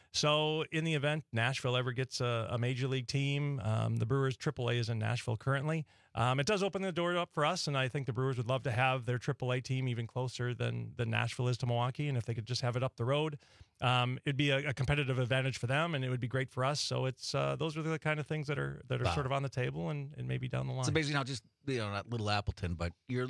so in the event Nashville ever gets a, a major league team, um, the Brewers triple A is in Nashville currently. Um, it does open the door up for us, and I think the Brewers would love to have their triple A team even closer than than Nashville is to Milwaukee. And if they could just have it up the road, um, it'd be a, a competitive advantage for them, and it would be great for us. So it's uh, those are the kind of things that are that are Wow. sort of on the table, and, and maybe down the line. It's amazing how just you know not Little Appleton, but you're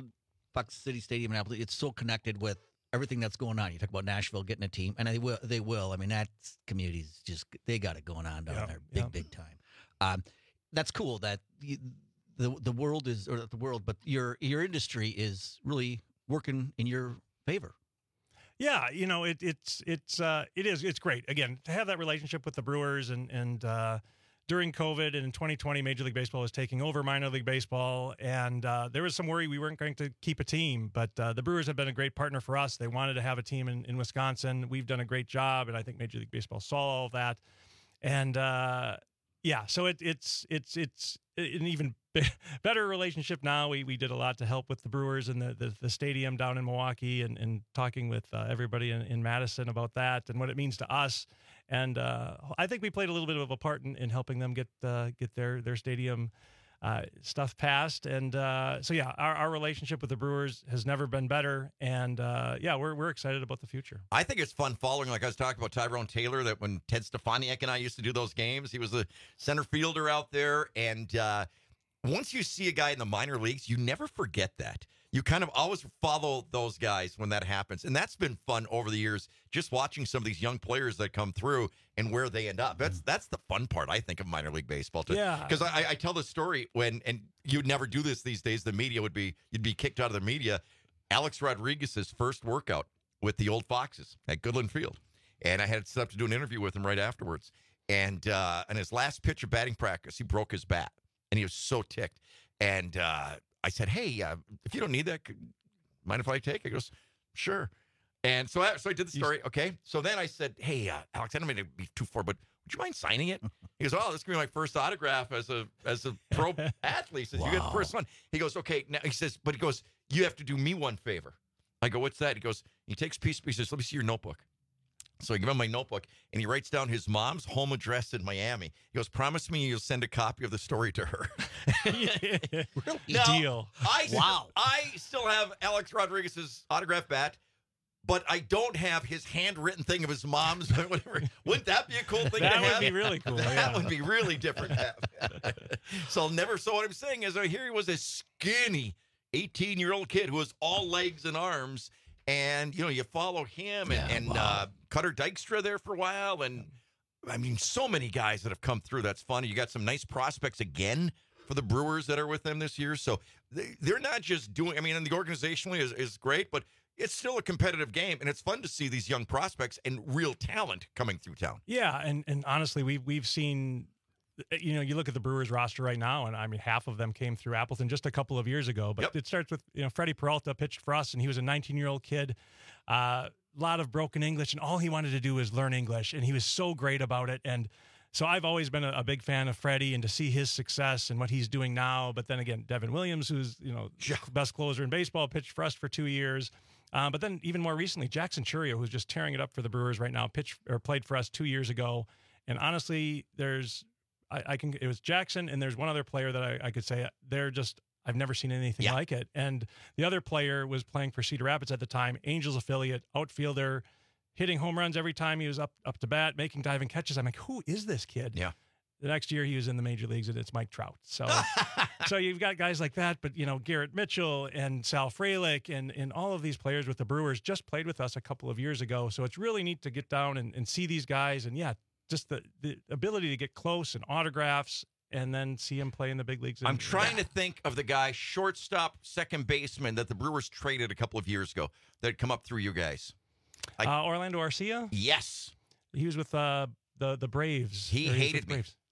Fox City Stadium in Apple, it's so connected with everything that's going on. You talk about Nashville getting a team, and they will. They will. I mean, that community's just they got it going on down Yeah, there, big yeah. big time. Um, that's cool that you, the the world is, or not the world, but your your industry is really working in your favor. Yeah, you know, it, it's it's uh, it is it's great again to have that relationship with the Brewers, and and uh, during COVID and in twenty twenty, Major League Baseball was taking over minor league baseball, and uh, there was some worry we weren't going to keep a team, but uh, the Brewers have been a great partner for us. They wanted to have a team in, in Wisconsin. We've done a great job, and I think Major League Baseball saw all of that, and uh, yeah, so it, it's it's it's an even better relationship now. We we did a lot to help with the Brewers and the the, the stadium down in Milwaukee, and, and talking with uh, everybody in, in Madison about that and what it means to us. And uh, I think we played a little bit of a part in, in helping them get uh, get their their stadium uh, stuff passed. And uh, so yeah, our, our relationship with the Brewers has never been better. And uh, yeah, we're we're excited about the future. I think it's fun following, like I was talking about Tyrone Taylor, that when Ted Stefaniak and I used to do those games, he was a center fielder out there. And uh, once you see a guy in the minor leagues, you never forget that. You kind of always follow those guys when that happens. And that's been fun over the years, just watching some of these young players that come through and where they end up. That's that's the fun part, I think, of minor league baseball. To, Yeah. Because I, I tell the story when, and you'd never do this these days, the media would be, you'd be kicked out of the media. Alex Rodriguez's first workout with the Old Foxes at Goodland Field. And I had set up to do an interview with him right afterwards. And uh, on his last pitch of batting practice, he broke his bat. And he was so ticked. And uh, I said, hey, uh, if you don't need that, could, mind if I take it? He goes, sure. And so I, so I did the story. Okay. So then I said, hey, uh, Alex, I don't mean to be too far, but would you mind signing it? He goes, oh, this is going to be my first autograph as a as a pro athlete. He says, you get the first one. He goes, okay. Now he says, but he goes, you have to do me one favor. I go, what's that? He goes, he takes a piece of, he says, let me see your notebook. So I give him my notebook, and he writes down his mom's home address in Miami. He goes, promise me you'll send a copy of the story to her. Really? Now, Deal. I, Wow. I still have Alex Rodriguez's autograph bat, but I don't have his handwritten thing of his mom's. Whatever. Wouldn't that be a cool thing That to would have? be really cool, That yeah. would be really different to have. So I'll never. So what I'm saying is, I hear he was a skinny eighteen-year-old kid who was all legs and arms. And, you know, you follow him and, Yeah, and wow. uh, Cutter Dykstra there for a while. And, I mean, so many guys that have come through. That's funny. You got some nice prospects again for the Brewers that are with them this year. So they, they're not just doing, I mean, and the organizationally is, is great, but it's still a competitive game. And it's fun to see these young prospects and real talent coming through town. Yeah, and and honestly, we've we've seen, you know, you look at the Brewers roster right now, and I mean, half of them came through Appleton just a couple of years ago. But Yep. it starts with, you know, Freddie Peralta pitched for us, and he was a nineteen-year-old kid, a uh, lot of broken English, and all he wanted to do was learn English, and he was so great about it. And so I've always been a, a big fan of Freddie, and to see his success and what he's doing now. But then again, Devin Williams, who's, you know, best closer in baseball, pitched for us for two years. Uh, but then even more recently, Jackson Churio, who's just tearing it up for the Brewers right now, pitched or played for us two years ago. And honestly, there's I, I can it was Jackson, and there's one other player that I, I could say they're just I've never seen anything Yeah. like it. And the other player was playing for Cedar Rapids at the time, Angels affiliate, outfielder, hitting home runs every time he was up up to bat, making diving catches. I'm like, who is this kid? Yeah. The next year he was in the major leagues, and it's Mike Trout. So, so you've got guys like that, but you know, Garrett Mitchell and Sal Frelick and and all of these players with the Brewers just played with us a couple of years ago. So it's really neat to get down and, and see these guys, and yeah, just the, the ability to get close and autographs, and then see him play in the big leagues. I'm trying to think of the guy, shortstop, second baseman, that the Brewers traded a couple of years ago that had come up through you guys. I- uh, Orlando Arcia. Yes. He was with uh, the the Braves. He Or was hated with the me. Braves.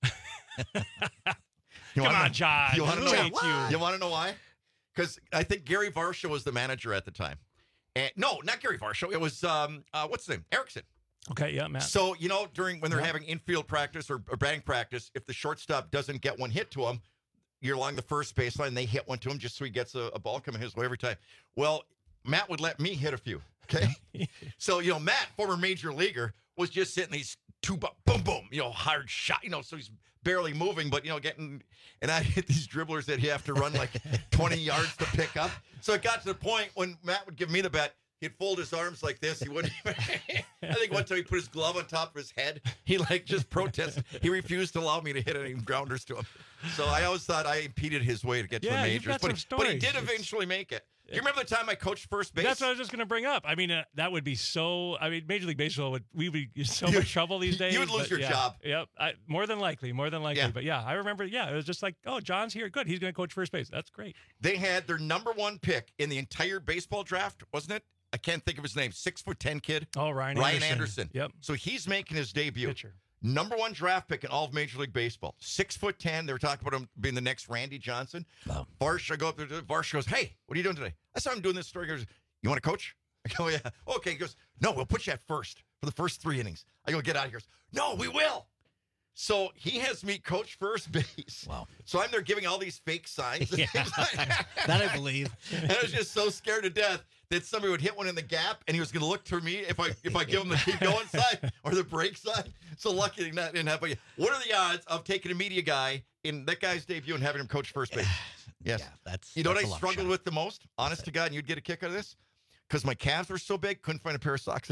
You Come wanna on, know- John. You want to Who know hates you? You want to know why? Because I think Gary Varsha was the manager at the time. And no, not Gary Varsha. It was um, uh, what's his name? Erickson. Okay, yeah, Matt. So you know, during when they're Yeah. having infield practice or, or batting practice, if the shortstop doesn't get one hit to him, you're along the first baseline. They hit one to him just so he gets a, a ball coming his way every time. Well, Matt would let me hit a few. Okay, so you know, Matt, former major leaguer, was just sitting these two bu- boom boom, you know, hard shot, you know, so he's barely moving, but you know, getting, and I hit these dribblers that you have to run like twenty yards to pick up. So it got to the point when Matt would give me the bat, he'd fold his arms like this. He wouldn't even, I think one time he put his glove on top of his head. He like just protested. He refused to allow me to hit any grounders to him. So I always thought I impeded his way to get to Yeah, the you've majors, got but, some he, but he stories. did It's- eventually make it. Do you remember the time I coached first base? That's what I was just going to bring up. I mean, uh, that would be so. I mean, Major League Baseball would we would be in so much trouble these days. You would lose but your yeah, job. Yep, I, more than likely, more than likely. Yeah. But yeah, I remember. Yeah, it was just like, oh, John's here. Good, he's going to coach first base. That's great. They had their number one pick in the entire baseball draft, wasn't it? I can't think of his name. Six foot ten kid. Oh, Ryan. Ryan Anderson. Anderson. Yep. So he's making his debut. Pitcher. Number one draft pick in all of Major League Baseball. Six foot ten. They were talking about him being the next Randy Johnson. Wow. Varsh, I go up there. Varsh goes, "Hey, what are you doing today?" I saw him doing this story. He goes, "You want to coach?" I go, "Yeah." Okay. He goes, "No, we'll put you at first for the first three innings." I go, "Get out of here." He goes, "No, we will." So he has me coach first base. Wow. So I'm there giving all these fake signs. Yeah. That I believe. And I was just so scared to death that somebody would hit one in the gap and he was going to look to me if I if I give him the keep going sign or the break sign. So lucky that didn't happen. What are the odds of taking a media guy in that guy's debut and having him coach first base? Yes. Yeah, that's you know that's what a I long struggled shot. with the most? Honest to God, and you'd get a kick out of this? Because my calves were so big, couldn't find a pair of socks that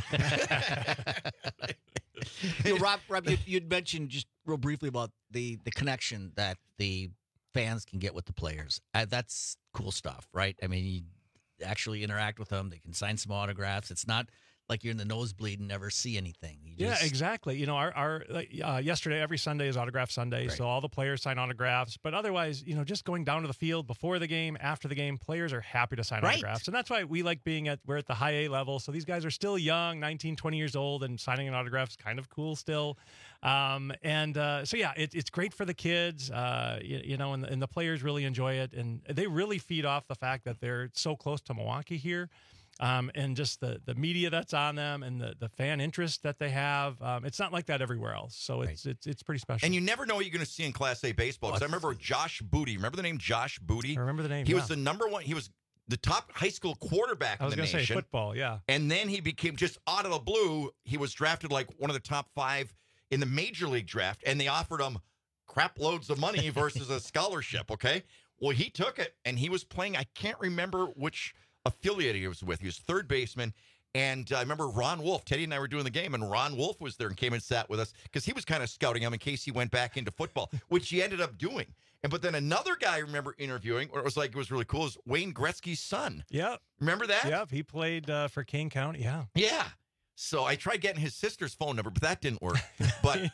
fit. You know, Rob, Rob, you, you'd mentioned just real briefly about the the connection that the fans can get with the players. Uh, that's cool stuff, right? I mean, you actually interact with them. They can sign some autographs. It's not like you're in the nosebleed and never see anything. You Yeah, just, exactly. You know, our, our like, uh, yesterday, every Sunday is Autograph Sunday, Right. so all the players sign autographs. But otherwise, you know, just going down to the field before the game, after the game, players are happy to sign Right. autographs. And that's why we like being at, we're at the high A level. So these guys are still young, nineteen, twenty years old, and signing an autograph is kind of cool still. Um, and uh, so, yeah, it, it's great for the kids, uh, you, you know, and, and the players really enjoy it. And they really feed off the fact that they're so close to Milwaukee here. Um, and just the, the media that's on them and the, the fan interest that they have. Um, it's not like that everywhere else. So it's it's it's pretty special. And you never know what you're going to see in Class A baseball. Because I remember Josh Booty. Remember the name Josh Booty? I remember the name, He yeah. was the number one. He was the top high school quarterback I was in the going to nation. say football, yeah. And then he became just out of the blue. He was drafted like one of the top five in the major league draft, and they offered him crap loads of money versus a scholarship. Okay, well he took it, and he was playing. I can't remember which affiliate he was with. He was third baseman. And uh, I remember Ron Wolf, Teddy and I were doing the game, and Ron Wolf was there and came and sat with us because he was kind of scouting him in case he went back into football, which he ended up doing. And but then another guy I remember interviewing, or it was like it was really cool, is Wayne Gretzky's son. Yep. Remember that? Yep. He played uh, for Kane County. Yeah. Yeah. So I tried getting his sister's phone number, but that didn't work. But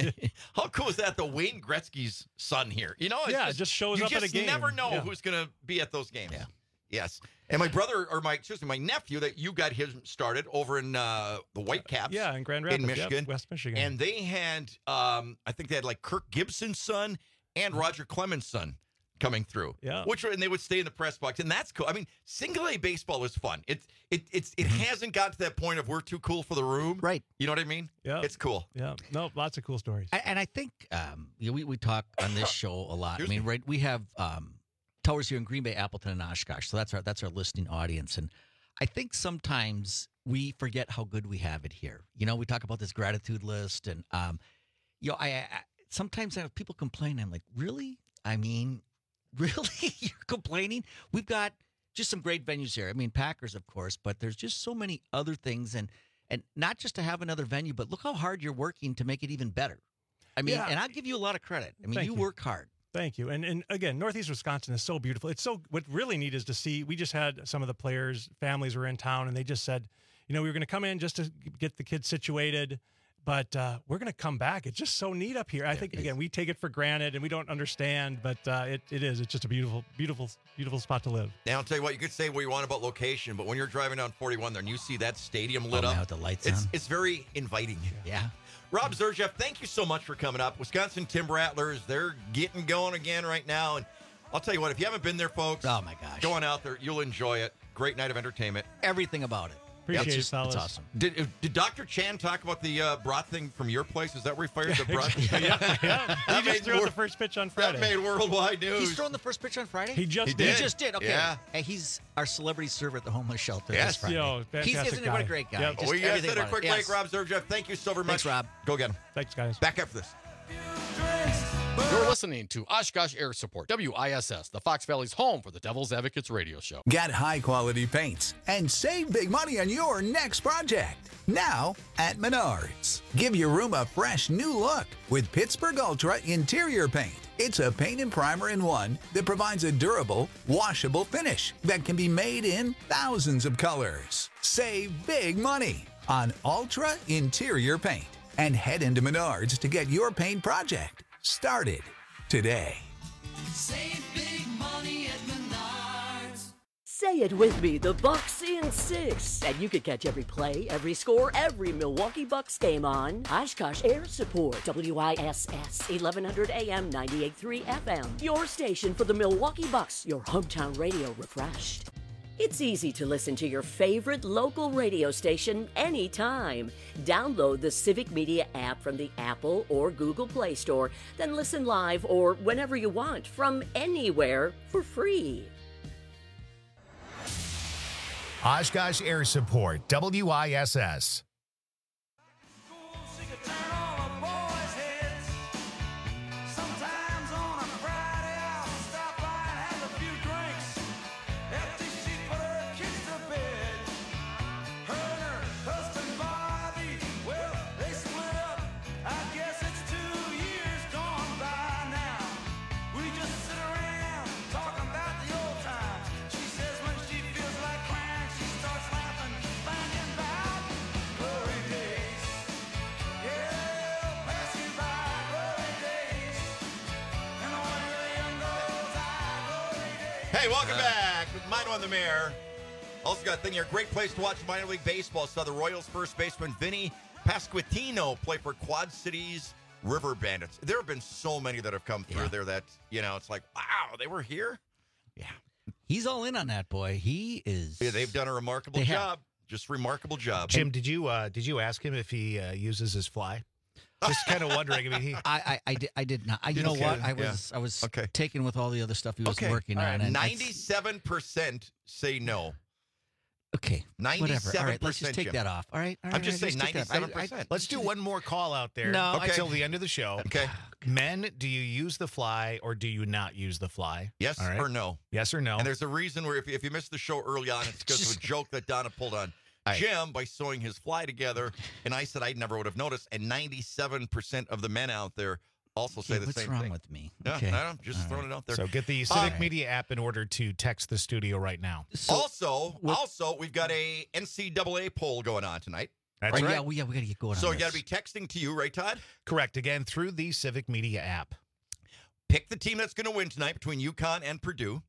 how cool is that? The Wayne Gretzky's son here. You know, it's Yeah, it just, just shows you up at just a game. never know Yeah. who's going to be at those games. Yeah. Yes. And my brother, or my, excuse me, my nephew that you got him started over in uh, the Whitecaps. Yeah, in Grand Rapids, In yep, Michigan. West Michigan. And they had, um, I think they had like Kirk Gibson's son and Roger Clemens' son coming through. Yeah. Which and they would stay in the press box, and that's cool. I mean, single A baseball is fun. It it it's it hasn't got to that point of we're too cool for the room. Right. You know what I mean? Yeah. It's cool. Yeah. No, lots of cool stories. I, and I think um, you know, we we talk on this show a lot. I Excuse mean, right? We have um, towers here in Green Bay, Appleton, and Oshkosh. So that's our that's our listening audience, and I think sometimes we forget how good we have it here. You know, we talk about this gratitude list, and um, you know, I, I sometimes I have people complain. I'm like, really? I mean, really? You're complaining? We've got just some great venues here. I mean, Packers, of course, but there's just so many other things, and and not just to have another venue, but look how hard you're working to make it even better. I mean, Yeah. and I'll give you a lot of credit. I mean, Thank you, you. work hard. Thank you. And and again, Northeast Wisconsin is so beautiful. It's so what really neat is to see. We just had some of the players' families were in town, and they just said, you know, we were going to come in just to get the kids situated, but uh, we're going to come back. It's just so neat up here. I think again, we take it for granted and we don't understand, but uh, it it is. It's just a beautiful, beautiful, beautiful spot to live. Now I'll tell you what, you could say what you want about location, but when you're driving down forty-one there and you see that stadium lit Oh, up, man, with the lights it's on. it's very inviting. Yeah. Rob Zerjeff, thank you so much for coming up. Wisconsin Timber Rattlers, they're getting going again right now. And I'll tell you what, if you haven't been there, folks, Oh my gosh. go on out there. You'll enjoy it. Great night of entertainment. Everything about it. Appreciate It's it, just- fellas. It's awesome. Did did Doctor Chan talk about the uh, brat thing from your place? Is that where he fired the brat? yeah, yeah. That He made just threw out wor- the first pitch on That Friday. made worldwide news. He's throwing the first pitch on Friday? He just He did. He just did. Okay. Yeah. Hey, he's our celebrity server at the homeless shelter Yes. this Friday. Yo, he's fantastic isn't he? What a guy. great guy. Yep. Just we got to everything take a about quick it. break, Yes. Rob Zerjeff. Thank you so very much. Thanks, Rob. Go get him. Thanks, guys. Back after this. Drinks You're listening to Oshkosh Air Support, W I S S, the Fox Valley's home for the Devil's Advocates radio show. Get high-quality paints and save big money on your next project. Now at Menards. Give your room a fresh new look with Pittsburgh Ultra Interior Paint. It's a paint and primer in one that provides a durable, washable finish that can be made in thousands of colors. Save big money on Ultra Interior Paint. And head into Menards to get your paint project started today. Save big money at Menards. Say it with me, the Bucks in six. And you can catch every play, every score, every Milwaukee Bucks game on Oshkosh Air Support, W I S S, eleven hundred A M, ninety-eight point three F M. Your station for the Milwaukee Bucks, your hometown radio refreshed. It's easy to listen to your favorite local radio station anytime. Download the Civic Media app from the Apple or Google Play Store, then listen live or whenever you want from anywhere for free. Oshkosh Air Support, W I S S. Hey, welcome back. Minor on the Mare. Also got a thing here. Great place to watch minor league baseball. Saw the Royals first baseman Vinny Pasquantino play for Quad Cities River Bandits. There have been so many that have come through Yeah. there that, you know, it's like, wow, they were here? Yeah. He's all in on that, boy. He is. Yeah, they've done a remarkable They have. job. Just remarkable job. Jim, did you uh, did you ask him if he uh, uses his fly? Just kind of wondering. I mean, he. I, I, I, did, I did not. I, you know Okay. what? I Yeah. was I was Okay. taken with all the other stuff he was Okay. working All on. right. And ninety-seven percent say no. Okay. ninety-seven percent. Whatever. All right, let's just take Jim. that off. All right. All I'm right, just all right, saying let's take that off. ninety-seven percent. Let's do one more call out there No, Okay. until the end of the show. Okay. Men, do you use the fly or do you not use the fly? Yes All right. or no? Yes or no? And there's a reason where if you, if you missed the show early on, it's because of a joke that Donna pulled on Jim by sewing his fly together. And I said I never would have noticed. And ninety-seven percent of the men out there also say Okay, the what's same wrong thing. with me? Yeah, Okay. I don't, just All throwing right. it out there. So get the All Civic right. Media app in order to text the studio right now. also, also, we've got a N C double A poll going on tonight. That's Oh, right. yeah, we, yeah, we got to get going So on you got to this. be texting to you, right, Todd? Correct. Again, through the Civic Media app. Pick the team that's going to win tonight between UConn and Purdue,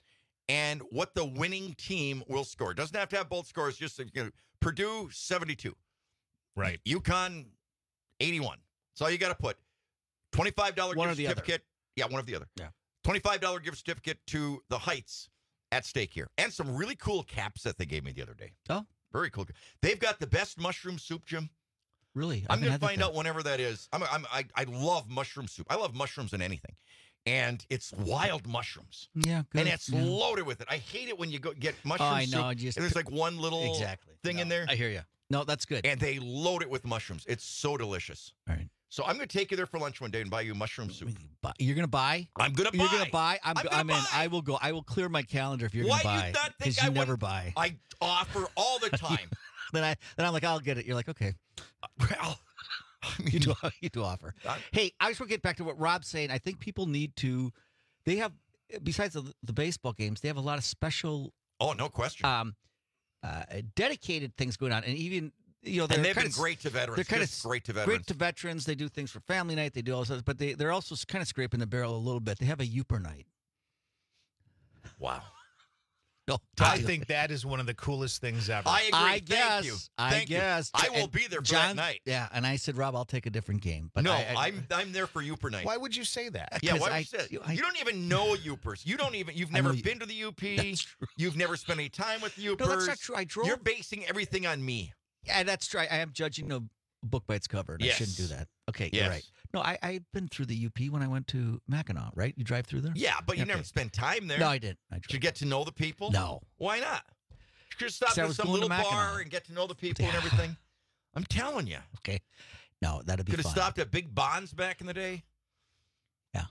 and what the winning team will score. It doesn't have to have both scores. Just you know, Purdue seventy-two, right? UConn eighty-one. So you got to put twenty-five dollars One gift or the other. certificate. Yeah, one of the other. Yeah. twenty-five dollars gift certificate to the Heights at stake here, and some really cool caps that they gave me the other day. Oh, very cool. They've got the best mushroom soup, Jim. Really? I'm going to find out whenever that is. I'm, I'm, I, I love mushroom soup. I love mushrooms in anything. And it's wild mushrooms. Yeah, good. And it's yeah. loaded with it. I hate it when you go get mushroom Oh, I soup. know. Just, and there's like one little exactly. thing No, in there. I hear you. No, that's good. And they load it with mushrooms. It's so delicious. All right. So I'm going to take you there for lunch one day and buy you mushroom soup. You're going to buy? I'm going to buy. You're going to buy? I'm, I'm I'm, gonna in. buy. I will go. I will clear my calendar if you're Why going to you buy. not think Because I you never wouldn't- buy. I offer all the time. then I then I'm like, I'll get it. You're like, okay. Well, you do you do offer. Hey, I just want to get back to what Rob's saying. I think people need to. They have, besides the, the baseball games, they have a lot of special. Oh, no question. Um, uh, dedicated things going on, and even you know, they're And they've kind been of, great to veterans. They're kind Just of great to Great veterans. to veterans. They do things for family night. They do all this, but they they're also kind of scraping the barrel a little bit. They have a Youper night. Wow. No, I think that is one of the coolest things ever. I agree. I Thank guess. you. I Thank you. guess. I will And be there for John, that night. Yeah, and I said, Rob, I'll take a different game. But no, I, I, I'm I'm there for Youper night. Why would you say that? Yeah, 'Cause why I- would you say that? I- You don't even know Youpers. You don't even. You've I know never you- been to the U P. You've never spent any time with Youpers. No, that's not true. I drove. You're basing everything on me. Yeah, that's true. I am judging a book by its cover. And Yes. I shouldn't do that. Okay, Yes. you're right. No, I, I've been through the U P when I went to Mackinac, right? You drive through there? Yeah, but you Okay. never spent time there. No, I didn't. I Did you get to know the people? No. Why not? You could have stopped See, I at was some going to little bar Mackinac. and get to know the people and everything. I'm telling you. Okay. No, that'd be Could have fun. stopped at Big Bonds back in the day. Yeah.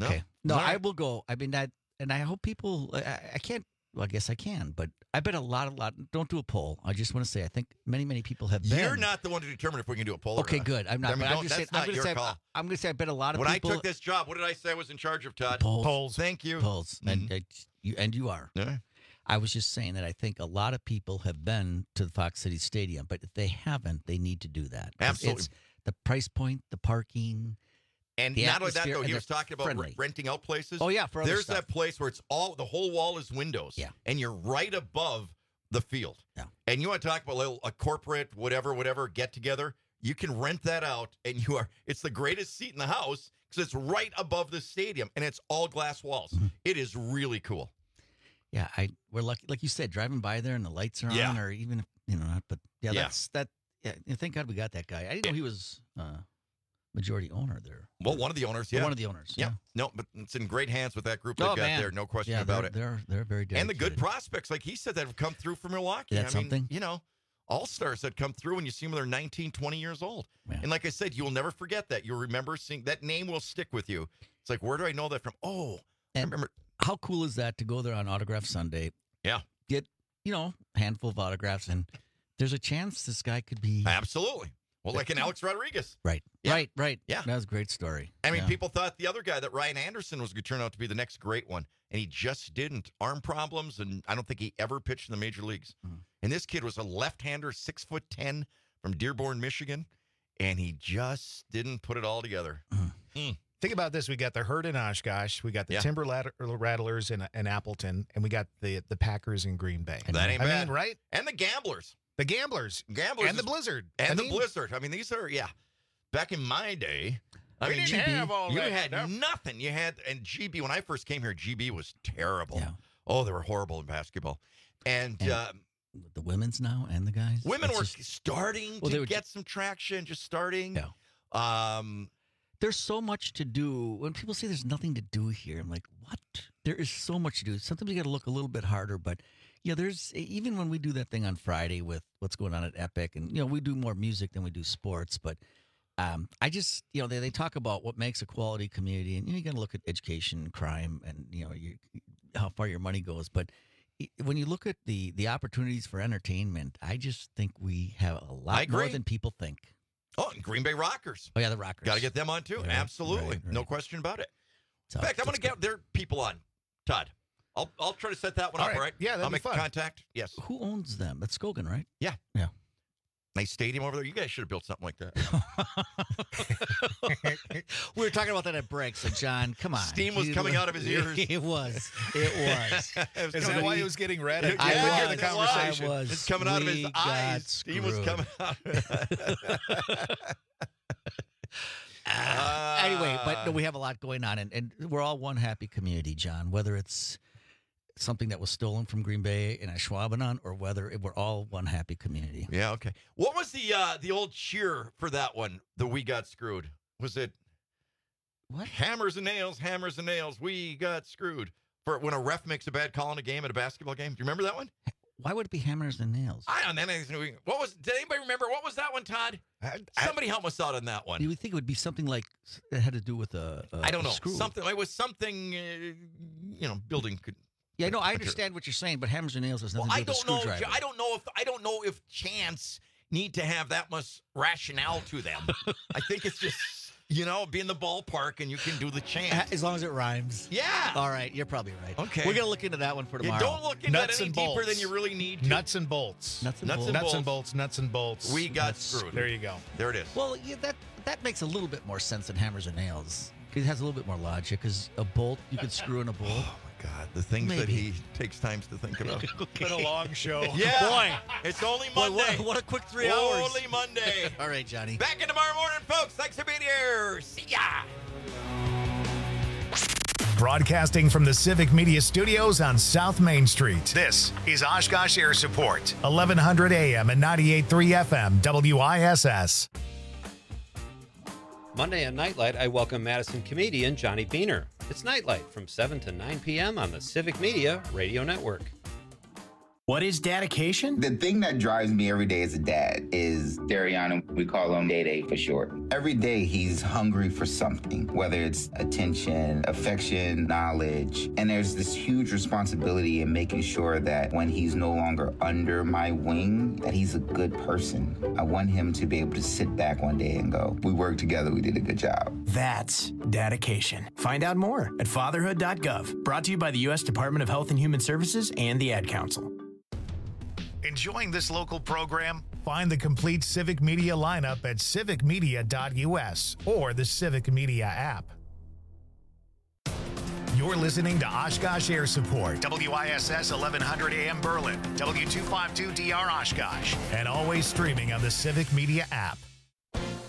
Okay. No, All I right. will go. I mean, that, and I hope people, I, I can't, well, I guess I can, but I bet a lot, a lot, don't do a poll. I just want to say, I think many, many people have been. You're not the one to determine if we can do a poll. Okay, or not. good. I'm not. I mean, but I'm don't- just saying, that's I'm not going to your say, call. I'm going to say, I bet a lot of When people. I took this job, what did I say I was in charge of, Todd? polls, Polls. Thank you. polls, and Mhm. uh, you, and you are. Yeah. I was just saying that I think a lot of people have been to the Fox City Stadium, but if they haven't, they need to do that. 'Cause Absolutely. It's the price point, the parking. And the not only that, atmosphere, though, and he they're was talking about friendly. re- renting out places. Oh, yeah, for other There's stuff. that place where it's all, the whole wall is windows. Yeah. And you're right above the field. Yeah. And you want to talk about a, little, a corporate, whatever, whatever, get together, you can rent that out, and you are, it's the greatest seat in the house because it's right above the stadium, and it's all glass walls. Mm-hmm. It is really cool. Yeah, I we're lucky, like you said, driving by there and the lights are on, Yeah. or even if you know not. But yeah, Yeah. that's that. Yeah, you know, thank God we got that guy. I didn't know he was uh, majority owner there. Well, one of the owners, Oh, yeah. one of the owners, Yeah. yeah. No, but it's in great hands with that group they've Oh, got man. there. No question Yeah, about they're, it. They're they're very dedicated. And the good prospects, like he said, that have come through from Milwaukee. That's I mean, something. you know, all-stars that come through and you see them when they're nineteen, twenty years old. Yeah. And like I said, you'll never forget that. You'll remember seeing that name will stick with you. It's like, where do I know that from? Oh, I And remember. how cool is that to go there on Autograph Sunday? Yeah. Get you know a handful of autographs, and there's a chance this guy could be Absolutely. Well, like an Alex Rodriguez. right, Yeah. right, right. Yeah. That was a great story. I mean, Yeah. people thought the other guy, that Ryan Anderson, was going to turn out to be the next great one, and he just didn't. Arm problems, and I don't think he ever pitched in the major leagues. Mm. And this kid was a left-hander, six foot ten, from Dearborn, Michigan, and he just didn't put it all together. Mm. Think about this. We got the Herd in Oshkosh. We got the Yeah. Timber Lat- Rattlers in, in Appleton. And we got the, the Packers in Green Bay. That ain't I bad. mean, right? And the Gamblers. The Gamblers. Gamblers. And the is- Blizzard. And I the mean, Blizzard. I mean, these are, yeah. Back in my day, I We mean, didn't G B, have all you that had stuff. nothing. You had, and G B, when I first came here, G B was terrible. Yeah. Oh, they were horrible in basketball. And, And uh, the women's now and the guys. women It's were just- starting Well, they to were get some traction, just starting. Yeah. Um, There's so much to do. When people say there's nothing to do here, I'm like, what? There is so much to do. Sometimes you got to look a little bit harder, but yeah, there's even when we do that thing on Friday with what's going on at Epic, and you know, we do more music than we do sports, but um, I just, you know, they, they talk about what makes a quality community, and you, know, you got to look at education, crime, and you know, you, how far your money goes. But i- when you look at the the opportunities for entertainment, I just think we have a lot I more agree. than people think. oh, and Green Bay Rockers. Oh yeah, the Rockers. Got to get them on too. Right, Absolutely. right, No right. question about it. So, In fact, I'm going that's to get their people on. Todd, I'll I'll try to set that one All up, right. all right? Yeah, that'd I'll be make fun. contact. Yes. Who owns them? That's Skogan, right? Yeah. Yeah. Nice stadium over there. You guys should have built something like that. We were talking about that at break, so John, come on. Steam was You- coming out of his ears. It was. It was. It was Is coming- that why he was getting red? Yeah, I I could hear was. the conversation. I was. It's coming out of his We eyes. got Steam was screwed. coming out. Uh, anyway, but no, we have a lot going on, and, and we're all one happy community, John, whether it's something that was stolen from Green Bay and Ashwaubenon, or whether it, we're all one happy community. Yeah, okay. What was the uh, the old cheer for that one? The We Got Screwed. Was it What? hammers and nails, hammers and nails, we got screwed? For when a ref makes a bad call in a game, at a basketball game. Do you remember that one? Why would it be hammers and nails? I don't know. What was, did anybody remember? What was that one, Todd? I, Somebody help us out on that one. You would think it would be something like it had to do with a, a I don't a know. screw. Something. It was something, uh, you know, building could. Yeah, no, I understand what you're saying, but hammers and nails has nothing Well, to I do with a don't know. screwdriver. I don't know if I don't know if chants need to have that much rationale to them. I think it's just, you know, be in the ballpark and you can do the chant. As long as it rhymes. Yeah. All right, you're probably right. Okay. We're going to look into that one for You tomorrow. don't look into Nuts that any and deeper bolts. than you really need to. Nuts and bolts. Nuts and Nuts bolts. and Nuts bolts. and bolts. Nuts and bolts. We got Nuts. screwed. There you go. There it is. Well, yeah, that that makes a little bit more sense than hammers and nails. It has a little bit more logic, because a bolt, you could screw in a bolt. Oh my God, the things that Maybe. he takes time to think about. It's been a long show. Yeah, Boy. it's only Boy, Monday. what, what a quick three hours. Only Monday. All right, Johnny. Back in tomorrow morning, folks. Thanks for being here. See ya. Broadcasting from the Civic Media Studios on South Main Street. This is Oshkosh Air Support, eleven hundred A M and ninety-eight point three F M, W I S S. Monday at Nightlight, I welcome Madison comedian Johnny Beaner. It's Nightlight from seven to nine p.m. on the Civic Media Radio Network. What is dedication? The thing that drives me every day as a dad is Dariana. We call him Day Day for short. Every day he's hungry for something, whether it's attention, affection, knowledge. And there's this huge responsibility in making sure that when he's no longer under my wing, that he's a good person. I want him to be able to sit back one day and go, we worked together, we did a good job. That's dedication. Find out more at fatherhood dot gov. Brought to you by the U S Department of Health and Human Services and the Ad Council. Enjoying this local program? Find the complete Civic Media lineup at civic media dot u s or the Civic Media app. You're listening to Oshkosh Air Support, W I S S eleven hundred A M Berlin, W two fifty-two D R Oshkosh, and always streaming on the Civic Media app.